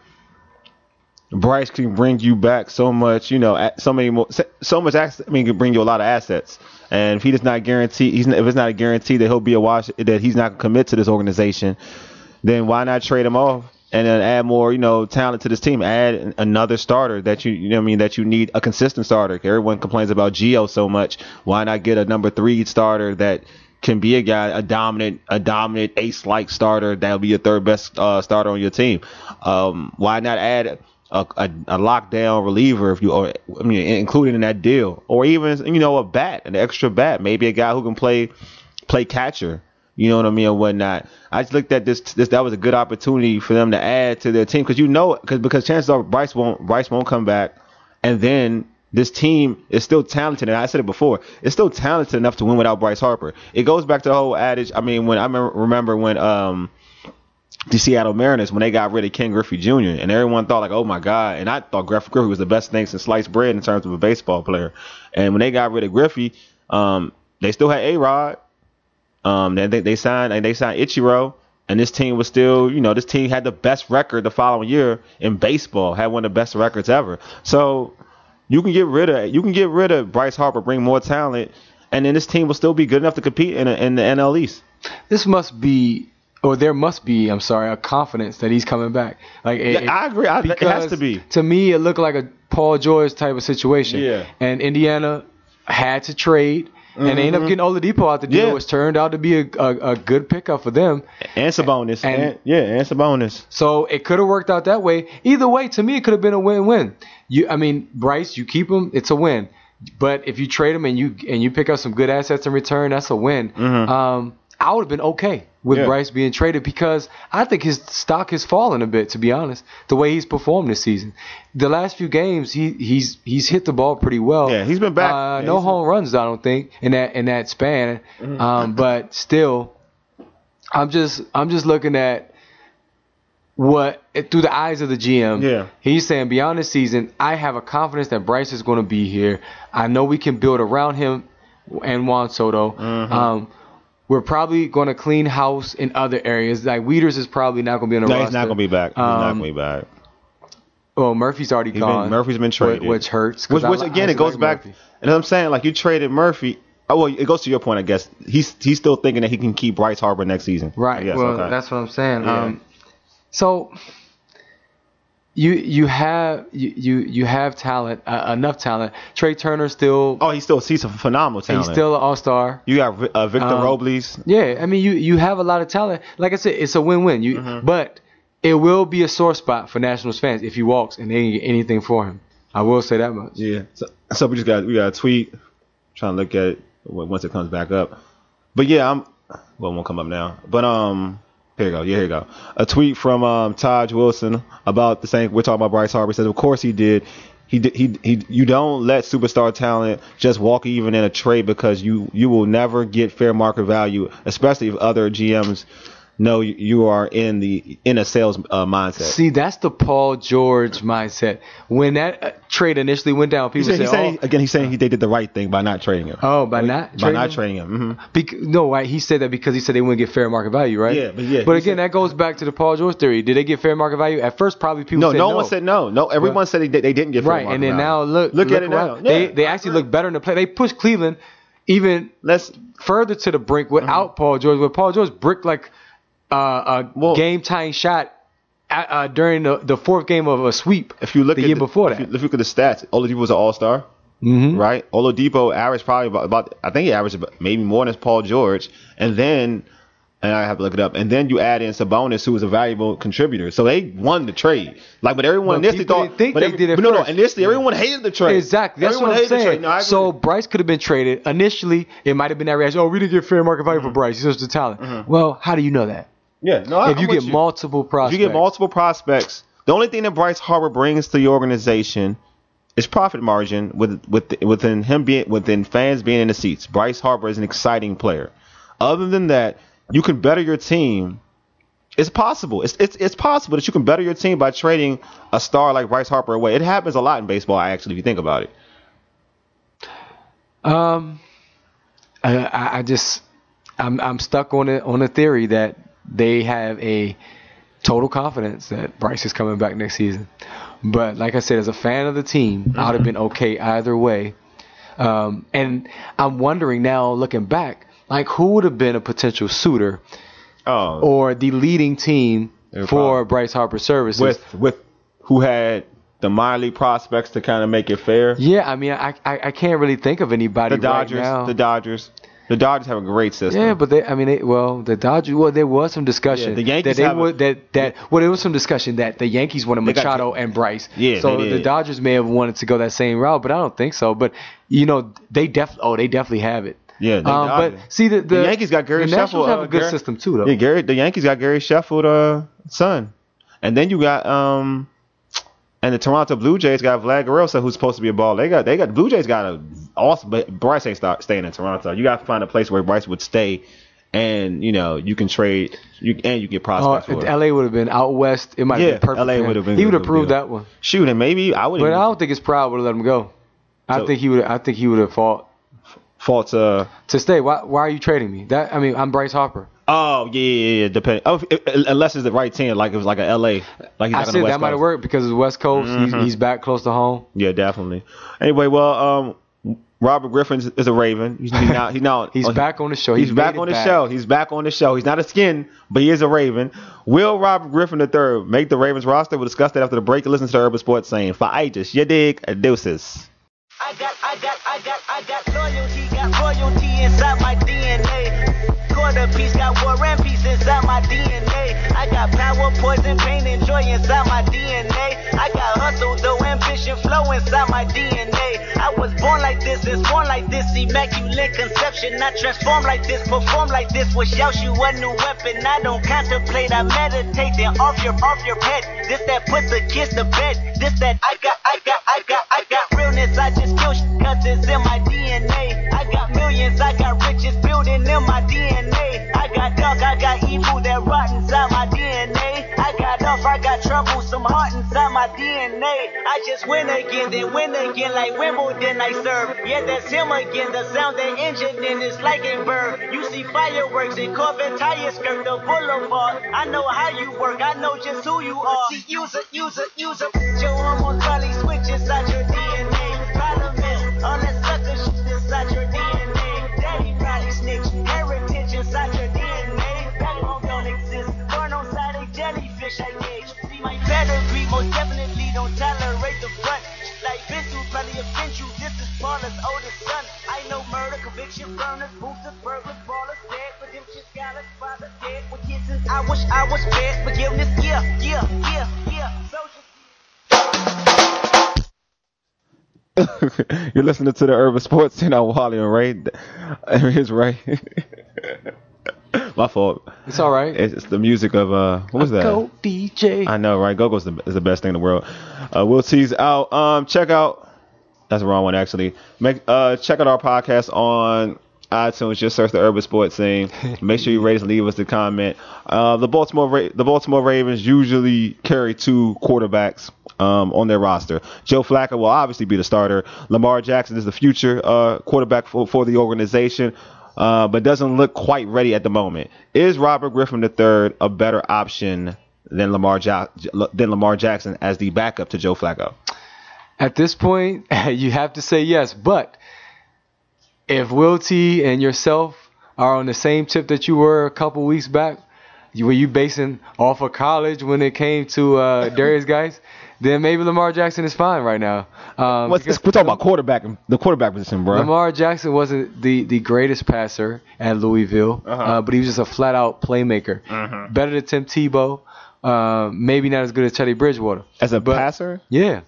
Bryce can bring you back so much. You know, at so many more, so much. Access, I mean, can bring you a lot of assets. And if he does not guarantee, he's if it's not a guarantee that he'll be a wash, that he's not going to commit to this organization, then why not trade him off and then add more, you know, talent to this team? Add another starter that you, you know, what I mean, that you need a consistent starter. Everyone complains about Gio so much. Why not get a number three starter that can be a guy, a dominant, a dominant ace-like starter that'll be your third best uh, starter on your team? Um, why not add a, a, a lockdown reliever if you, or, I mean, included in that deal, or even you know a bat, an extra bat, maybe a guy who can play play catcher. You know what I mean, and whatnot. I just looked at this. This that was a good opportunity for them to add to their team because you know, because because chances are Bryce won't Bryce won't come back, and then this team is still talented. And I said it before, it's still talented enough to win without Bryce Harper. It goes back to the whole adage. I mean, when I remember, remember when um the Seattle Mariners when they got rid of Ken Griffey Junior and everyone thought like, oh my God, and I thought Griffey Griffey was the best thing since sliced bread in terms of a baseball player. And when they got rid of Griffey, um, they still had A-Rod. Um, they they signed and they signed Ichiro, and this team was still, you know, this team had the best record the following year in baseball, had one of the best records ever. So you can get rid of you can get rid of Bryce Harper, bring more talent, and then this team will still be good enough to compete in, a, in the N L East. This must be, or there must be, I'm sorry, a confidence that he's coming back. Like it, Yeah, I agree. I, it has to be. To me, it looked like a Paul George type of situation. Yeah. And Indiana had to trade. mm-hmm. and they end up getting Oladipo out the deal, Yeah. which turned out to be a, a, a good pickup for them. And Sabonis. And- And, yeah, and Sabonis. So it could have worked out that way. Either way, to me, it could have been a win-win. You, I mean, Bryce, you keep him, it's a win. But if you trade him and you and you pick up some good assets in return, that's a win. Mm-hmm. Um, I would have been okay with Yeah. Bryce being traded because I think his stock has fallen a bit, to be honest, the way he's performed this season. The last few games, he he's he's hit the ball pretty well. Yeah, he's been back. Uh, Yeah, no he's- home runs, I don't think, in that in that span. Mm-hmm. Um, but still, I'm just I'm just looking at what through the eyes of the G M. Yeah. He's saying beyond this season, I have a confidence that Bryce is going to be here. I know we can build around him and Juan Soto. Mm-hmm. Um, we're probably going to clean house in other areas. Like Weeders is probably not going to be on the No, roster. he's not going to be back. He's not Um, going to be back. Well, Murphy's already He's gone. been, Murphy's been traded. which, which hurts. 'cause Which, I which li- again, I it goes like back. Murphy. And I'm saying, like, you traded Murphy. Oh, well, it goes to your point, I guess. He's he's still thinking that he can keep Bryce Harper next season. I Right. guess, Well, okay. that's what I'm saying. Yeah. Um, so you you have you you, you have talent, uh, enough talent. Trey Turner still Oh, he's still he's a phenomenal talent. he's still an all-star. You got Vi- uh, Victor Um, Robles. Yeah, I mean you you have a lot of talent. Like I said, it's a win-win. You Mm-hmm. but it will be a sore spot for Nationals fans if he walks and they didn't get anything for him. I will say that much. Yeah. So, so we just got we got a tweet. Trying to look at it once it comes back up. But yeah, I'm well, it won't come up now. But um, here you go. Yeah, here you go. A tweet from um Taj Wilson about the same. We're talking about Bryce Harper. He says, of course he did. He did. He he. You don't let superstar talent just walk even in a trade because you you will never get fair market value, especially if other G Ms know you- you are in the in a sales uh, mindset. See, that's the Paul George mindset. When that uh, trade initially went down, He people said, he's said, saying, "Oh, again, he's saying he, they did the right thing by not trading him. oh, by not by trading not him?" trading him. hmm Bec- no, right? He said that because he said they wouldn't get fair market value, right? Yeah, but yeah, But he again, said- that goes back to the Paul George theory. Did they get fair market value? At first, probably people No, said no no. one said no. No, everyone But- said they, they didn't get fair right, market and then value. now look, look, at it now. around. They Yeah, they I actually agree. look better in the play. They pushed Cleveland even Let's further to the brink without Paul George. Where Paul George bricked like uh, a Well- game tying shot at, uh, during the, the fourth game of a sweep. if you look the at year the, before if that. you, if you look at the stats, Oladipo was an All Star, Mm-hmm. right? Oladipo averaged probably about, about I think he averaged about, maybe more than Paul George, and then and I have to look it up, and then you add in Sabonis, who was a valuable contributor, so they won the trade. Like, but everyone But initially people thought, didn't think but they every- did it but no, no, first. initially everyone hated the trade. Exactly. That's everyone what I'm hated the saying. trade. No, I agree. So Bryce could have been traded. Initially, it might have been that reaction. Oh, we didn't get fair market value for Bryce. He's such a talent. Well, how do you know that? yeah, no, I, If you I'm get with multiple If prospects. you get multiple prospects, the only thing that Bryce Harper brings to the organization is profit margin with, with within him being within fans being in the seats. Bryce Harper is an exciting player. Other than that, you can better your team. It's possible. It's it's it's possible that you can better your team by trading a star like Bryce Harper away. It happens a lot in baseball, actually, if you think about it. Um, I, I I just I'm I'm stuck on it on the theory that they have a total confidence that Bryce is coming back next season. But like I said, as a fan of the team, I would have been okay either way. Um, and I'm wondering now, looking back, like who would have been a potential suitor Oh, or the leading team Yeah, for probably. Bryce Harper services? with with who had the minor league prospects to kind of make it fair. Yeah, I mean, I, I I can't really think of anybody The Dodgers, right now. the Dodgers, the Dodgers have a great system. Yeah, but they, I mean, they, well, the Dodgers. Well, there was some discussion Yeah, the Yankees that they have a- would that that. Well, there was some discussion that the Yankees wanted They got- Machado and Bryce. Yeah, So they the did. Dodgers may have wanted to go that same route, but I don't think so. But you know, they definitely. Oh, they definitely have it. Yeah, they Um, got but it. see, the, the The Yankees got Gary The Nationals Sheffield, have uh, a good Gary- system too, though. Yeah, Gary. The Yankees got Gary Sheffield, uh, son, and then you got um, and the Toronto Blue Jays got Vlad Guerrero, who's supposed to be a ball. They got they got Blue Jays got a awesome, but Bryce ain't start staying in Toronto. You got to find a place where Bryce would stay, and you know you can trade you and you get Oh, prospects for if it. L A would have been out west. It might Yeah, have been perfect. L A for him. would have been He a would have good proved deal. that one. Shoot, and maybe I would But I don't think his pride would have let him go. I So- think he would. I think he would have fought fault uh to stay. Why? Why are you trading me? That I mean, I'm Bryce Harper. Oh yeah, yeah, yeah. Depending. Oh, if, if, unless it's the right team, like it was like a L A, like he's I like on the said West that might have Coast. worked because it's West Coast. Mhm. He's, he's back close to home. Yeah, definitely. Anyway, well, um, Robert Griffin is a Raven. He's, he's now he's now He's oh, back on the show. He's He back made it on the back. show. He's back on the show. He's not a skin, but he is a Raven. Will Robert Griffin the third make the Ravens roster? We'll discuss that after the break. Listen to the Urban Sports saying, "For ages, you dig, deuces." I got, I got, I I got, I got loyalty, got royalty inside my D N A. Quarter piece, got war and peace inside my D N A. I got power, poison, pain, and joy inside my D N A. I got hustle, though, ambition, flow inside my D N A. I was born like this, is born like this, immaculate conception. Not transform like this, perform like this. Wish out you a new weapon. I don't contemplate, I meditate. Then off your, off your pet. This that put the kids to bed. This that I got, I got, I got, I got realness. I just kill shit cause it's in my D N A. I got millions, I got riches building in my D N A. I got dark, I got evil that rot inside my D N A. I got off, I got trouble, some heart inside my D N A. I just win again, then win again like Wimbledon I serve. Yeah, that's him again, the sound that engine in is like a bird. You see fireworks and Corvette tires skirt the boulevard. I know how you work, I know just who you are. See, use it, use it, use it. Your hormones probably switch inside your D N A. Problem is, all that sucker shit inside your D N A. Daddy probably snitch, heritage inside your D N A. Backbone don't exist, born on side a jellyfish I gauge. See my pedigree, most definitely don't tolerate the front. Like Vince probably offend you, this is Paula's oldest son. I know murder, conviction, burners, boosters, burglars, ballers, dead, redemption, scholars, father, dead with kids since I wish I was spared. Forgiveness, yeah, yeah, yeah, yeah. Social. You're listening to the Urban Sports Scene. I'm Wally and Ray. Here's Ray. My fault. It's all right. It's, it's the music of uh, what was that? Go D J. I know, right? Go-Go's the, is the best thing in the world. Uh, Will T's out. Um, check out. That's the wrong one, actually. Make uh, check out our podcast on iTunes. Just search the Urban Sports Scene. Make sure you rate us, leave us a comment. Uh, the Baltimore Ra- the Baltimore Ravens usually carry two quarterbacks um, on their roster. Joe Flacco will obviously be the starter. Lamar Jackson is the future uh, quarterback for, for the organization, uh, but doesn't look quite ready at the moment. Is Robert Griffin the third a better option than Lamar ja- than Lamar Jackson as the backup to Joe Flacco? At this point, you have to say yes. But if Will T and yourself are on the same tip that you were a couple weeks back, you, were you basing off of college when it came to uh, Darius Geis, then maybe Lamar Jackson is fine right now. Um, What's this? We're talking about quarterback, the quarterback position, bro. Lamar Jackson wasn't the, the greatest passer at Louisville, uh-huh. uh, but he was just a flat-out playmaker. Uh-huh. Better than Tim Tebow, uh, maybe not as good as Teddy Bridgewater. As a but, passer? Yeah.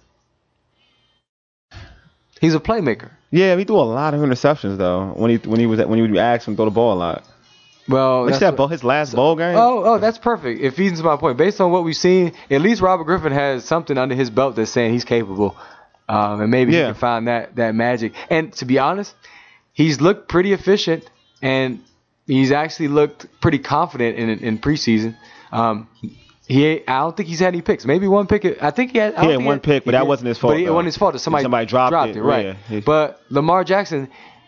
He's a playmaker. Yeah, he threw a lot of interceptions though. When he when he was at, when he would ask him to throw the ball a lot. Well, Like that, his last bowl game. Oh, oh, that's perfect. It feeds into my point. Based on what we've seen, at least Robert Griffin has something under his belt that's saying he's capable, um, and maybe Yeah. he can find that that magic. And to be honest, he's looked pretty efficient, and he's actually looked pretty confident in in preseason. Um, He, I don't think he's had any picks. Maybe one pick. I think he had. I He don't had think one pick, but that did. wasn't his fault, But it though. wasn't his fault. Somebody, Somebody dropped it, right? yeah. He- But Lamar Jackson,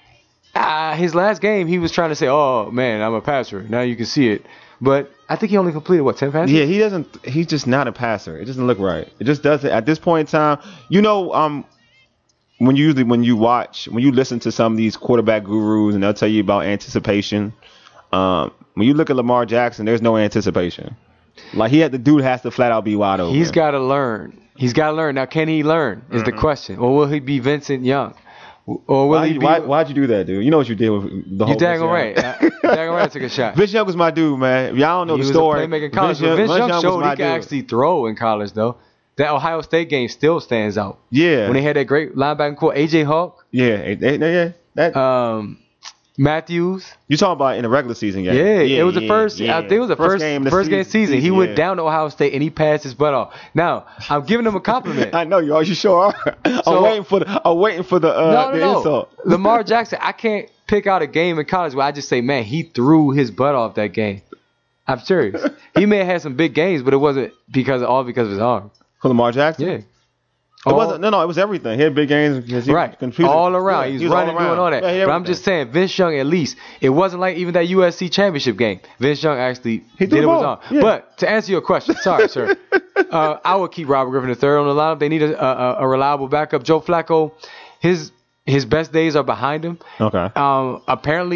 uh, his last game, he was trying to say, "Oh man, I'm a passer." Now you can see it. But I think he only completed what ten passes. Yeah, he doesn't. He's just not a passer. It doesn't look right. It just doesn't. At this point in time, you know, um, when you usually when you watch, when you listen to some of these quarterback gurus, and they'll tell you about anticipation. Um, when you look at Lamar Jackson, there's no anticipation. Like he had the dude has to flat out be wide open. He's got to learn. He's got to learn. Now, can he learn? Is Mm-hmm. the question. Or will he be Vincent Young? Or will Why, he be? why, why'd you do that, dude? You know what you did with the whole. You dang Vince Young. right. Dang right. Took a shot. Vince Young was my dude, man. If y'all don't know He the was story. a playmaker in college. Vince But Vince Young was showed my he could dude. actually throw in college, though. That Ohio State game still stands out. Yeah. When they had that great linebacker core, A J Hawk, Yeah, eh, eh, yeah. That um, Matthews. you talking about in the regular season game? Yeah, it was the yeah, first. yeah. I think it was the first game of the first game of the season. He yeah. went down to Ohio State and he passed his butt off. Now I'm giving him a compliment. I know you are. You sure are. I'm So- waiting for the. I'm waiting for the. Uh, no, no, the no. insult. Lamar Jackson. I can't pick out a game in college where I just say, man, he threw his butt off that game. I'm serious. He may have had some big games, but it wasn't because of, all because of his arm. For Lamar Jackson. Yeah. It All- wasn't. No, no. It was everything. He had big games. because he was Right, confused. all around. Yeah, he was, he was running, all around. doing all that. Yeah, he had but I'm everything. just saying, Vince Young, at least, it wasn't like even that U S C championship game. Vince Young actually He did threw it the with his ball. arm. Yeah. But to answer your question, sorry, sir, uh, I would keep Robert Griffin the third on the lineup. They need a, a, a reliable backup. Joe Flacco, his his best days are behind him. Okay. Um, apparently, he,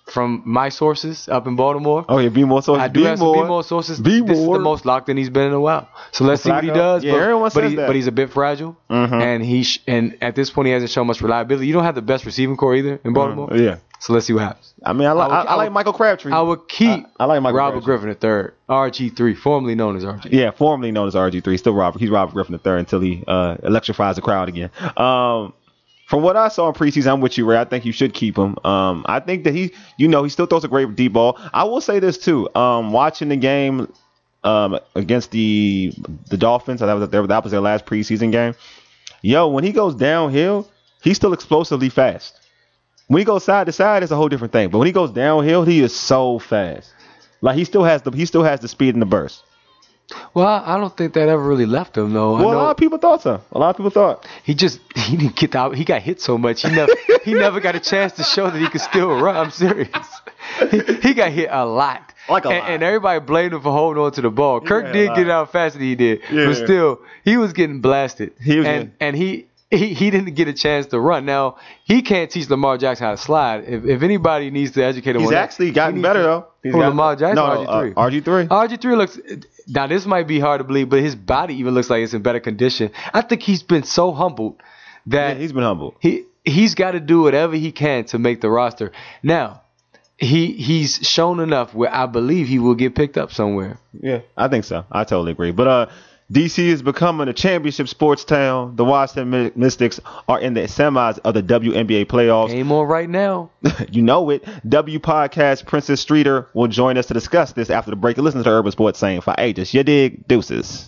from my sources up in Baltimore. Oh yeah, be more sources. I do be have more. some be more sources. Be this more. is the most locked in he's been in a while. So let's see what he Flacco? does. Yeah, but, everyone but, says he, that. but he's a bit fragile, Mhm. and he sh- and at this point he hasn't shown much reliability. You don't have the best receiving core either in Baltimore. Mhm. Yeah. So let's see what happens. I mean, I, li- I would- I, I I like would- Michael Crabtree. I would keep I, I like Michael Robert Crabtree. Griffin the third, R G three, formerly known as R G. Yeah, formerly known as R G three. Still Robert. He's Robert Griffin the third until he uh, electrifies the crowd again. Um, from what I saw in preseason, I'm with you, Ray. I think you should keep him. Um, I think that he, you know, he still throws a great deep ball. I will say this too. Um, watching the game um, against the the Dolphins, that was their, that was their last preseason game. Yo, when he goes downhill, he's still explosively fast. When he goes side to side, it's a whole different thing. But when he goes downhill, he is so fast. Like he still has the he still has the speed and the burst. Well, I don't think that ever really left him though. I Well, a know lot of people thought so. A lot of people thought. he just he didn't get out. He got hit so much. He never he never got a chance to show that he could still run. I'm serious. He, he got hit a lot. Like a and, lot. and everybody blamed him for holding on to the ball. Kirk got did a get lot. out faster than he did, Yeah. but still he was getting blasted. He was and getting- and he. He, he didn't get a chance to run. Now, he can't teach Lamar Jackson how to slide. If if anybody needs to educate him He's on that, actually he gotten needs better to- though. He's Who, gotten- Lamar Jackson No, or no, R G three? uh, R G three. R G three looks – now, this might be hard to believe, but his body even looks like it's in better condition. I think he's been so humbled Yeah, that he's been humble. he, he's got to do whatever he can to make the roster. Now, he he's shown enough where I believe he will get picked up somewhere. Yeah, I think so. I totally agree. But uh, D C is becoming a championship sports town. The Washington My- Mystics are in the semis of the W N B A playoffs. Game on right now. You know it. W Podcast Princess Streeter will join us to discuss this after the break. Listen to the Urban Sports saying for ages. You dig? Deuces.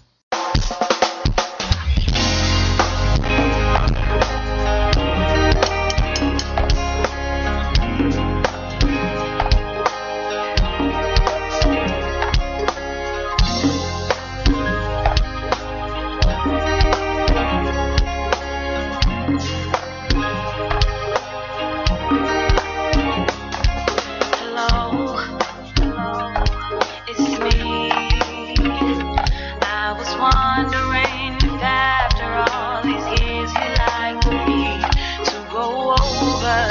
Hello, it's me. I was wondering if after all these years you'd like me to go over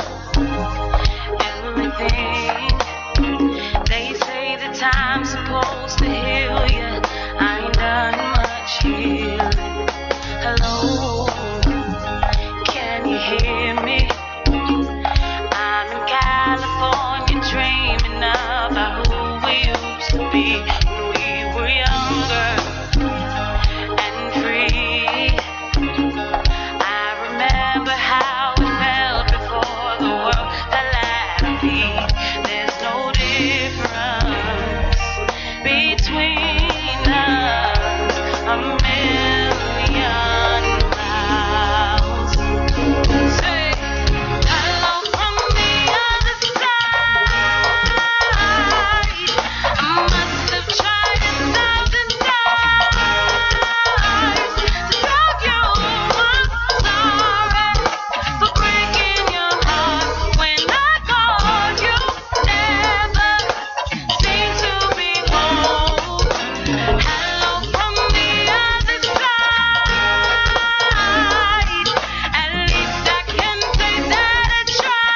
everything. They say the time's supposed to heal you. I ain't done much healing. Hello, can you hear me? I'm in California dreaming about who we used to be when we were younger and free. I remember how it felt before the world fell at our feet. There's no difference between us, a million miles. Say hello from the other side. I must have tried a thousand times to tell you I'm sorry for breaking your heart when I called you. Never seem to be home. Hello from the other side. At least I can say that I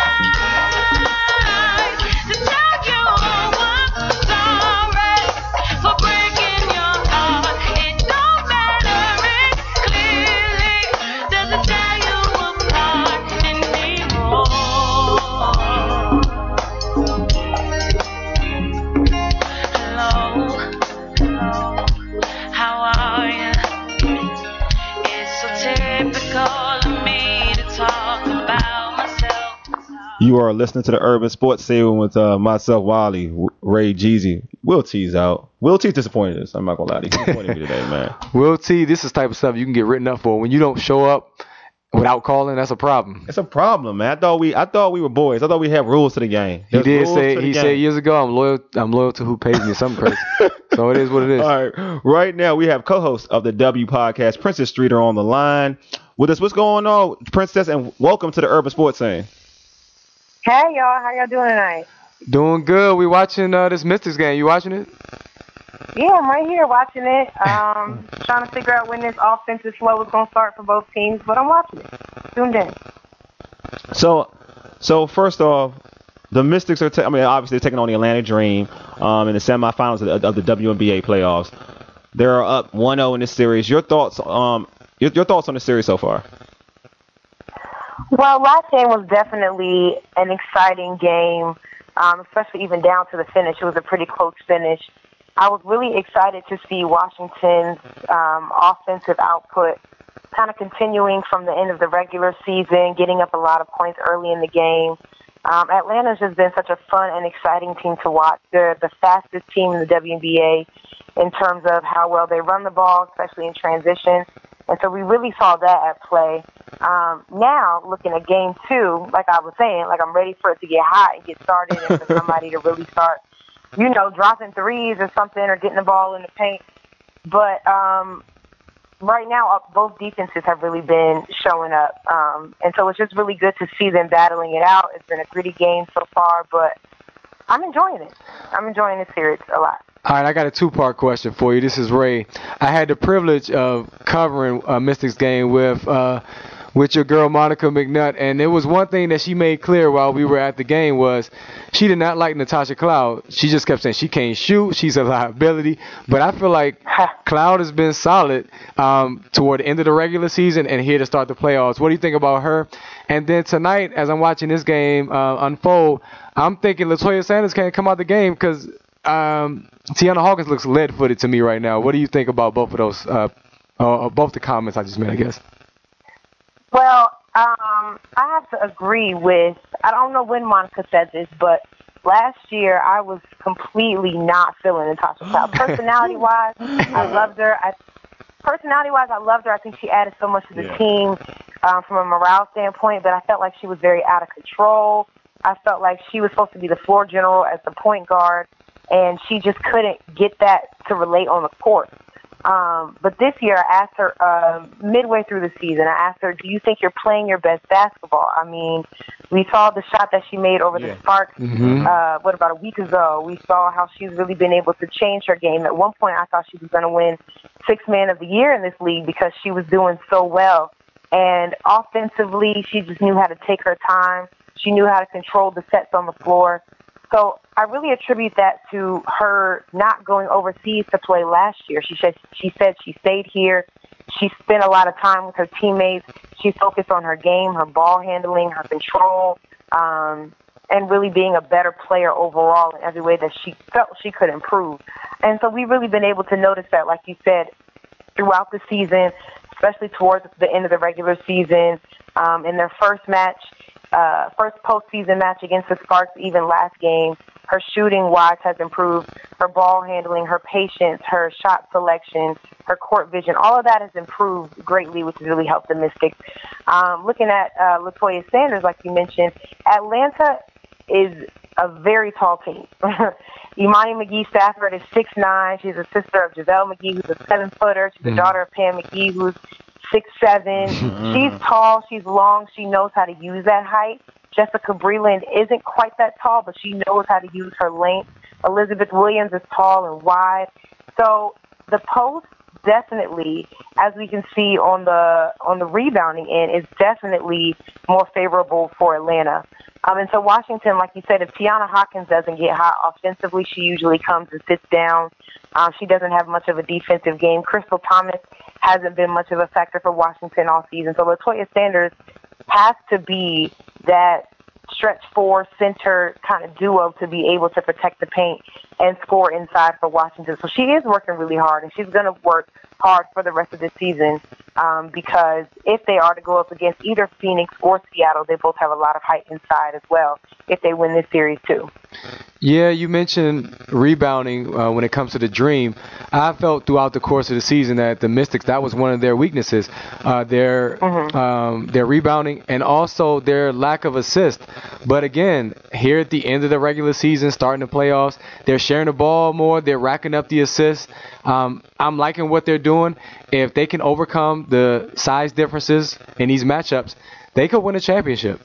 tried to tell you I'm sorry for breaking your heart. It don't matter, it clearly doesn't tear you apart anymore. Hello, how are you? It's so typical of me to talk about myself. You are listening to the Urban Sports Segment with uh, myself, Wally, W- Ray Jeezy. Will T's out. Will T's disappointed us. I'm not gonna lie to you. He's disappointed me today, man. Will T, this is the type of stuff you can get written up for. When you don't show up without calling, that's a problem. It's a problem, man. I thought we, I thought we were boys. I thought we had rules to the game. He There's did rules say to the he game. said years ago, I'm loyal. I'm loyal to who pays me. Something crazy. So it is what it is. All right. Right now, we have co-host of the W Podcast, Princess Streeter, on the line with us. What's going on, Princess? And welcome to the Urban Sports Scene. Hey y'all, how y'all doing tonight? Doing good. We watching uh, this Mystics game. You watching it? Yeah, I'm right here watching it. Um, trying to figure out when this offensive flow is gonna start for both teams, but I'm watching it. Tuned in. So, so first off, the Mystics are. Ta- I mean, obviously they're taking on the Atlanta Dream um, in the semifinals of the, of the W N B A playoffs. They're up one oh in this series. Your thoughts? Um, your, your thoughts on the series so far? Well, last game was definitely an exciting game, um, especially even down to the finish. It was a pretty close finish. I was really excited to see Washington's um, offensive output kind of continuing from the end of the regular season, getting up a lot of points early in the game. Um, Atlanta's just been such a fun and exciting team to watch. They're the fastest team in the W N B A in terms of how well they run the ball, especially in transition. And so we really saw that at play. Um, now, looking at game two, like I was saying, like I'm ready for it to get hot and get started and for somebody to really start, you know, dropping threes or something or getting the ball in the paint. But um, right now, uh, both defenses have really been showing up. Um, and so it's just really good to see them battling it out. It's been a gritty game so far, but I'm enjoying it. I'm enjoying this series a lot. All right, I got a two-part question for you. This is Ray. I had the privilege of covering a Mystics game with uh, with your girl Monica McNutt, and there was one thing that she made clear while we were at the game was she did not like Natasha Cloud. She just kept saying she can't shoot, she's a liability. But I feel like Cloud has been solid um, toward the end of the regular season and here to start the playoffs. What do you think about her? And then tonight, as I'm watching this game uh, unfold, I'm thinking LaToya Sanders can't come out the game because um, Tiana Hawkins looks lead-footed to me right now. What do you think about both of those, uh, uh, both the comments I just made, I guess? Well, um, I have to agree with, I don't know when Monica said this, but last year I was completely not feeling Natasha Cloud. Personality-wise, I loved her. I, personality-wise, I loved her. I think she added so much to the Yeah. team um, from a morale standpoint, but I felt like she was very out of control. I felt like she was supposed to be the floor general as the point guard, and she just couldn't get that to relate on the court. Um, but this year, I asked her uh, midway through the season, I asked her, do you think you're playing your best basketball? I mean, we saw the shot that she made over Yeah. the Sparks, Mhm. uh, what, about a week ago. We saw how she's really been able to change her game. At one point, I thought she was going to win Sixth Man of the Year in this league because she was doing so well. And offensively, she just knew how to take her time. She knew how to control the sets on the floor. So I really attribute that to her not going overseas to play last year. She said she said she stayed here. She spent a lot of time with her teammates. She focused on her game, her ball handling, her control, um, and really being a better player overall in every way that she felt she could improve. And so we've really been able to notice that, like you said, throughout the season, especially towards the end of the regular season, um, in their first match, uh, first postseason match against the Sparks, even last game, her shooting-wise has improved, her ball handling, her patience, her shot selection, her court vision, all of that has improved greatly, which has really helped the Mystics. Um, looking at uh, LaToya Sanders, like you mentioned, Atlanta is a very tall team. Imani McGee Stafford is six nine. She's a sister of JaVale McGee, who's a seven-footer. She's the Mhm. daughter of Pam McGee, who's six seven. She's tall. She's long. She knows how to use that height. Jessica Breland isn't quite that tall, but she knows how to use her length. Elizabeth Williams is tall and wide. So the post definitely, as we can see on the on the rebounding end, is definitely more favorable for Atlanta. Um, and so Washington, like you said, if Tiana Hawkins doesn't get hot offensively, she usually comes and sits down. Um, she doesn't have much of a defensive game. Crystal Thomas hasn't been much of a factor for Washington all season. So LaToya Sanders has to be that stretch four center kind of duo to be able to protect the paint and score inside for Washington. So she is working really hard, and she's going to work hard for the rest of the season um, because if they are to go up against either Phoenix or Seattle, they both have a lot of height inside as well if they win this series too. Yeah, you mentioned rebounding uh, when it comes to the Dream. I felt throughout the course of the season that the Mystics, that was one of their weaknesses, uh, their Mhm. um, their rebounding and also their lack of assist. But again, here at the end of the regular season, starting the playoffs, they're sharing the ball more. They're racking up the assists. Um, I'm liking what they're doing. If they can overcome the size differences in these matchups, they could win a championship.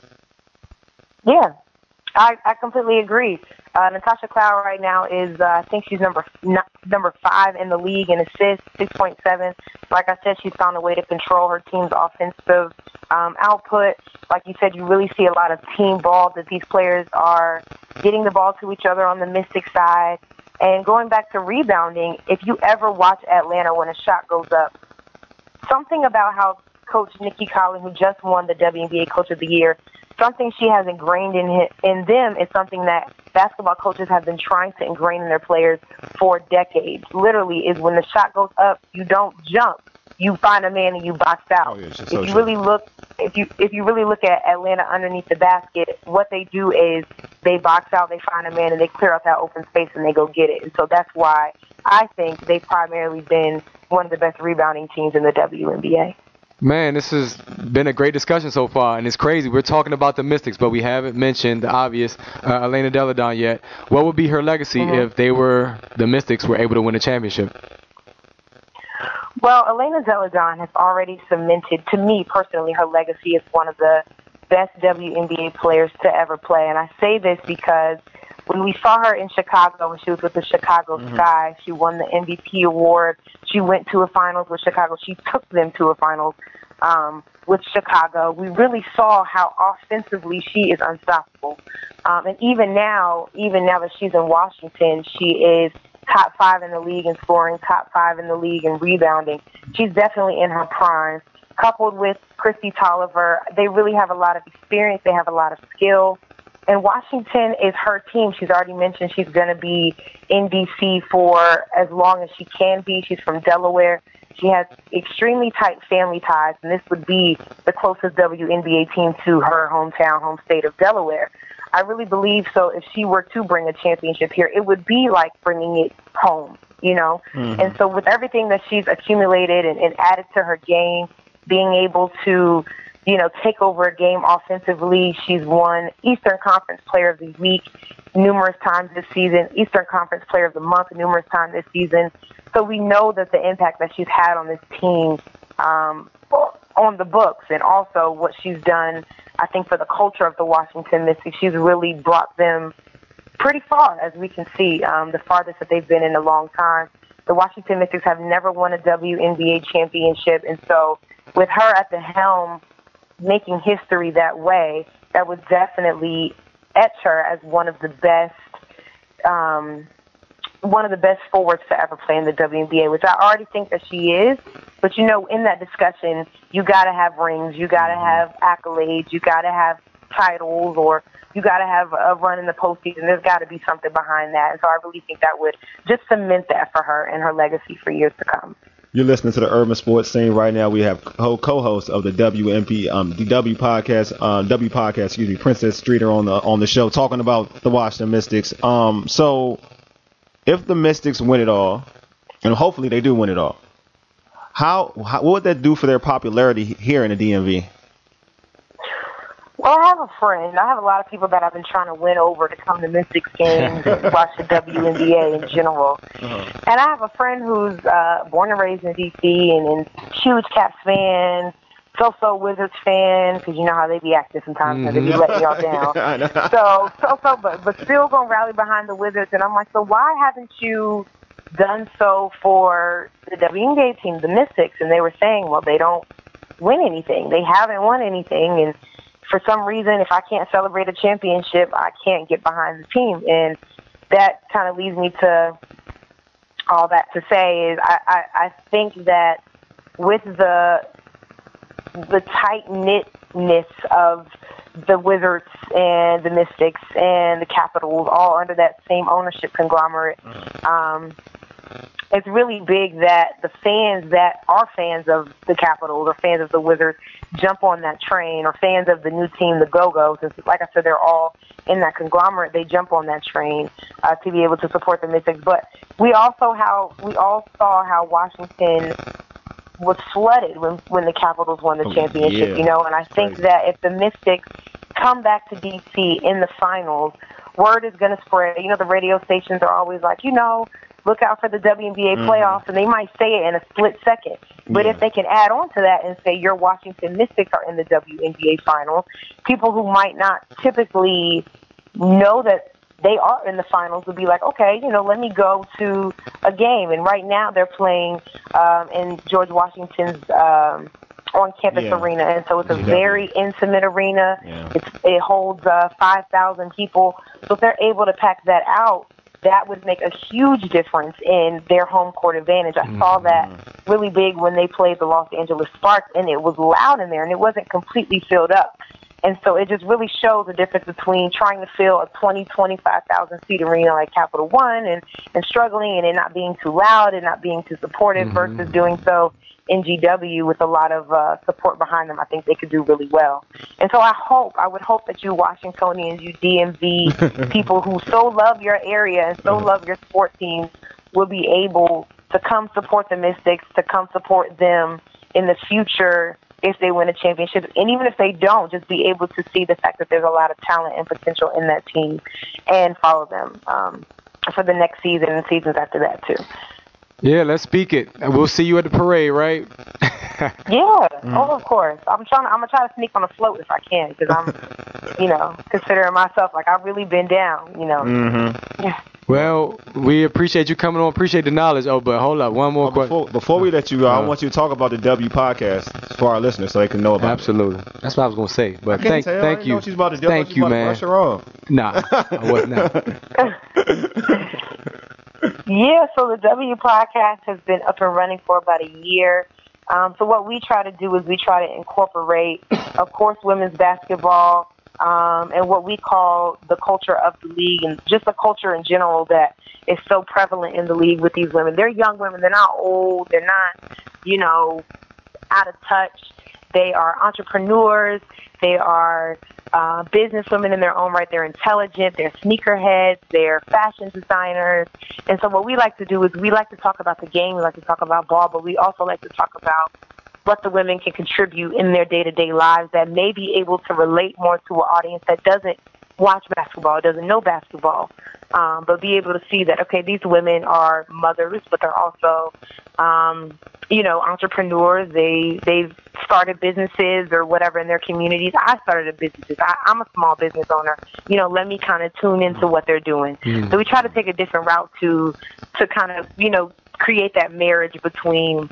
Yeah, I, I completely agree. Uh, Natasha Cloud right now is, uh, I think she's number n- number five in the league in assists, six point seven. Like I said, she's found a way to control her team's offensive um, output. Like you said, you really see a lot of team ball that these players are getting the ball to each other on the Mystic side. And going back to rebounding, if you ever watch Atlanta when a shot goes up, something about how Coach Nikki Collins, who just won the W N B A Coach of the Year, something she has ingrained in hi- in them is something that basketball coaches have been trying to ingrain in their players for decades. Literally, is when the shot goes up, you don't jump. You find a man and you box out. Oh, yeah, it's just if so you true. really look, if you if you really look at Atlanta underneath the basket, what they do is they box out, they find a man, and they clear out that open space and they go get it. And so that's why I think they've primarily been one of the best rebounding teams in the W N B A. Man, this has been a great discussion so far, and it's crazy. We're talking about the Mystics, but we haven't mentioned the obvious, uh, Elena Deladon yet. What would be her legacy Mm-hmm. if they were, the Mystics were able to win a championship? Well, Elena Deladon has already cemented, to me personally, her legacy as one of the best W N B A players to ever play. And I say this because when we saw her in Chicago, when she was with the Chicago Mm-hmm. Sky, she won the M V P award. She went to a finals with Chicago. She took them to a finals um, with Chicago. We really saw how offensively she is unstoppable. Um, and even now, even now that she's in Washington, she is top five in the league in scoring, top five in the league in rebounding. She's definitely in her prime. Coupled with Christy Tolliver, they really have a lot of experience. They have a lot of skill. And Washington is her team. She's already mentioned she's going to be in D C for as long as she can be. She's from Delaware. She has extremely tight family ties, and this would be the closest W N B A team to her hometown, home state of Delaware. I really believe so. If she were to bring a championship here, it would be like bringing it home, you know? Mhm. And so with everything that she's accumulated and, and added to her game, being able to, you know, take over a game offensively, she's won Eastern Conference Player of the Week numerous times this season, Eastern Conference Player of the Month numerous times this season. So we know that the impact that she's had on this team um, on the books, and also what she's done, I think, for the culture of the Washington Mystics, she's really brought them pretty far, as we can see, um, the farthest that they've been in a long time. The Washington Mystics have never won a W N B A championship, and so with her at the helm making history that way, that would definitely etch her as one of the best um, one of the best forwards to ever play in the W N B A, which I already think that she is. But, you know, in that discussion, you got to have rings, you got to have accolades, you got to have titles, or you got to have a run in the postseason. There's got to be something behind that. And so I really think that would just cement that for her and her legacy for years to come. You're listening to the Urban Sports Scene right now. We have co- co-host of the W N P, um, the W podcast, uh, W podcast, excuse me, Princess Streeter on the on the show, talking about the Washington Mystics. Um, so if the Mystics win it all, and hopefully they do win it all, how, how what would that do for their popularity here in the D M V? Well, I have a friend. I have a lot of people that I've been trying to win over to come to Mystics games and watch the W N B A in general. Uh-huh. And I have a friend who's uh, born and raised in D C and is a huge Caps fan, so-so Wizards fan, because you know how they be acting sometimes, mm-hmm. and they be letting y'all down. so, so-so, but, but still going to rally behind the Wizards. And I'm like, so why haven't you done so for the W N B A team, the Mystics? And they were saying, well, they don't win anything. They haven't won anything, and for some reason, if I can't celebrate a championship, I can't get behind the team. And that kind of leads me to all that to say is I, I, I think that with the the tight-knitness of the Wizards and the Mystics and the Capitals all under that same ownership conglomerate, um, it's really big that the fans that are fans of the Capitals or fans of the Wizards jump on that train, or fans of the new team, the Go-Go's. Like I said, they're all in that conglomerate. They jump on that train uh, to be able to support the Mystics. But we also how we all saw how Washington was flooded when when the Capitals won the Oh, championship. yeah. You know, and I think Crazy. that if the Mystics come back to D C in the finals, word is going to spread. You know, the radio stations are always like, you know, look out for the W N B A Mhm. playoffs, and they might say it in a split second. But Yeah. if they can add on to that and say your Washington Mystics are in the W N B A finals, people who might not typically know that they are in the finals would be like, okay, you know, let me go to a game. And right now they're playing um, in George Washington's um, on-campus Yeah. arena, and so it's a Yeah. very intimate arena. Yeah. It's, it holds uh, five thousand people. So if they're able to pack that out, that would make a huge difference in their home court advantage. I saw that really big when they played the Los Angeles Sparks, and it was loud in there, and it wasn't completely filled up. And so it just really shows the difference between trying to fill a twenty, twenty-five thousand seat arena like Capital One and, and struggling and it not being too loud and not being too supportive Mm-hmm. versus doing so in G W with a lot of uh, support behind them. I think they could do really well. And so I hope, I would hope that you Washingtonians, you D M V people who so love your area and so love your sport teams will be able to come support the Mystics, to come support them in the future if they win a championship. And even if they don't, just be able to see the fact that there's a lot of talent and potential in that team and follow them um, for the next season and seasons after that too. Yeah, let's speak it. We'll see you at the parade, right? Yeah, oh, of course. I'm trying. To, I'm gonna try to sneak on a float if I can, because I'm, you know, considering myself like I've really been down. You know. Mm-hmm. Yeah. Well, we appreciate you coming on. Appreciate the knowledge. Oh, but hold up, one more question. Before, before we let you go, I Uh, want you to talk about the W podcast for our listeners so they can know about Absolutely. That's what I was gonna say. But it. I can't thank, tell. I thank didn't you. know what she's about to do. I thought Thank she you, was about to man. brush her off. Nah, I was not. Yeah, so the W podcast has been up and running for about a year. Um, so what we try to do is we try to incorporate, of course, women's basketball um, and what we call the culture of the league and just the culture in general that is so prevalent in the league with these women. They're young women. They're not old. They're not, you know, out of touch. They are entrepreneurs. They are uh, businesswomen in their own right. They're intelligent. They're sneakerheads. They're fashion designers. And so what we like to do is we like to talk about the game. We like to talk about ball, but we also like to talk about what the women can contribute in their day-to-day lives that may be able to relate more to an audience that doesn't watch basketball, doesn't know basketball, um, but be able to see that, okay, these women are mothers, but they're also, um, you know, entrepreneurs. They, they've started businesses or whatever in their communities. I started a business. I, I'm a small business owner. You know, let me kind of tune into what they're doing. Mm. So we try to take a different route to, to kind of, you know, create that marriage between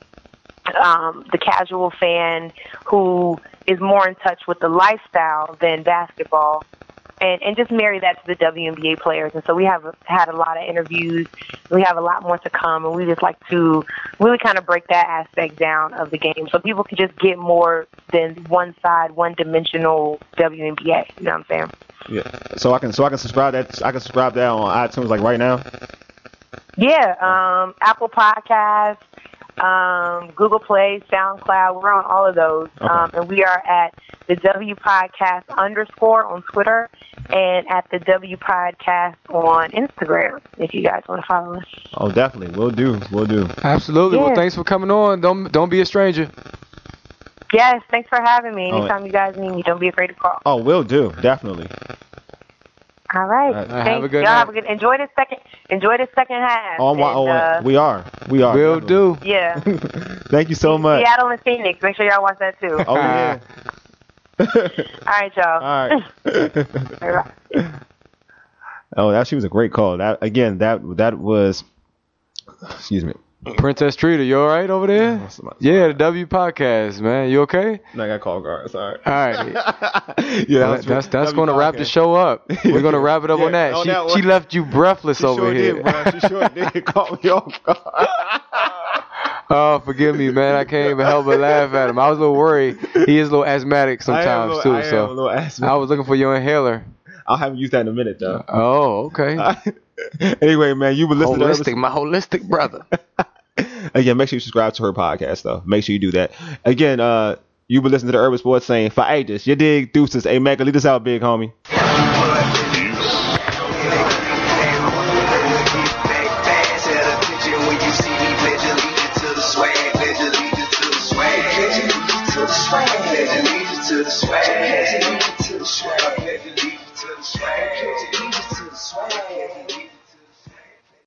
um, the casual fan who is more in touch with the lifestyle than basketball, and, and just marry that to the W N B A players. And so we have had a lot of interviews. We have a lot more to come, and we just like to really kind of break that aspect down of the game so people can just get more than one side, one-dimensional W N B A. You know what I'm saying? Yeah. So I can so I can subscribe that I can subscribe that on iTunes like right now. Yeah, um, Apple Podcasts, um, Google Play, SoundCloud. We're on all of those. Okay. Um, and we are at the W Podcast underscore on Twitter and at the W Podcast on Instagram, if you guys want to follow us. Oh, definitely. We'll do. We'll do. Absolutely. Well, Yeah. thanks for coming on. Don't don't be a stranger. Yes, thanks for having me. Oh, Anytime you guys need me, don't be afraid to call. Oh, we'll do. Definitely. All right. All right. Thanks. Have a good Y'all night. have a good. Enjoy the second. Enjoy the second half. Oh, my, And, oh uh, we are. We are. Will definitely. do. yeah. Thank you so much. Seattle and Phoenix. Make sure y'all watch that too. Oh, yeah. All right, y'all. All right. All right. Oh, that she was a great call. That again, that that was. Excuse me. Princess Treater, you all right over there? Yeah, the W Podcast, man. You okay? No, I got call guard. Sorry. All right. Yeah, Well, that that's that's W going to wrap the podcast. show up. We're going to wrap it up Yeah, on that. on She, that she one. left you breathless She over sure here. did, bro. She sure did. Caught me off guard. Oh, forgive me, man. I can't even help but laugh at him. I was a little worried. He is a little asthmatic I am a sometimes little- too. I am so a little asthmatic. I was looking for your inhaler. I'll have you use that in a minute, though. Oh, okay. Anyway, man, you were listening Holistic, to my holistic brother. Again, make sure you subscribe to her podcast, though. Make sure you do that. Again, uh, you been listening to the Urban Sports saying for ages. You dig? Deuces. Hey, Mega, lead us out, big homie. To the swag, to the swag, to the swag, to the swag.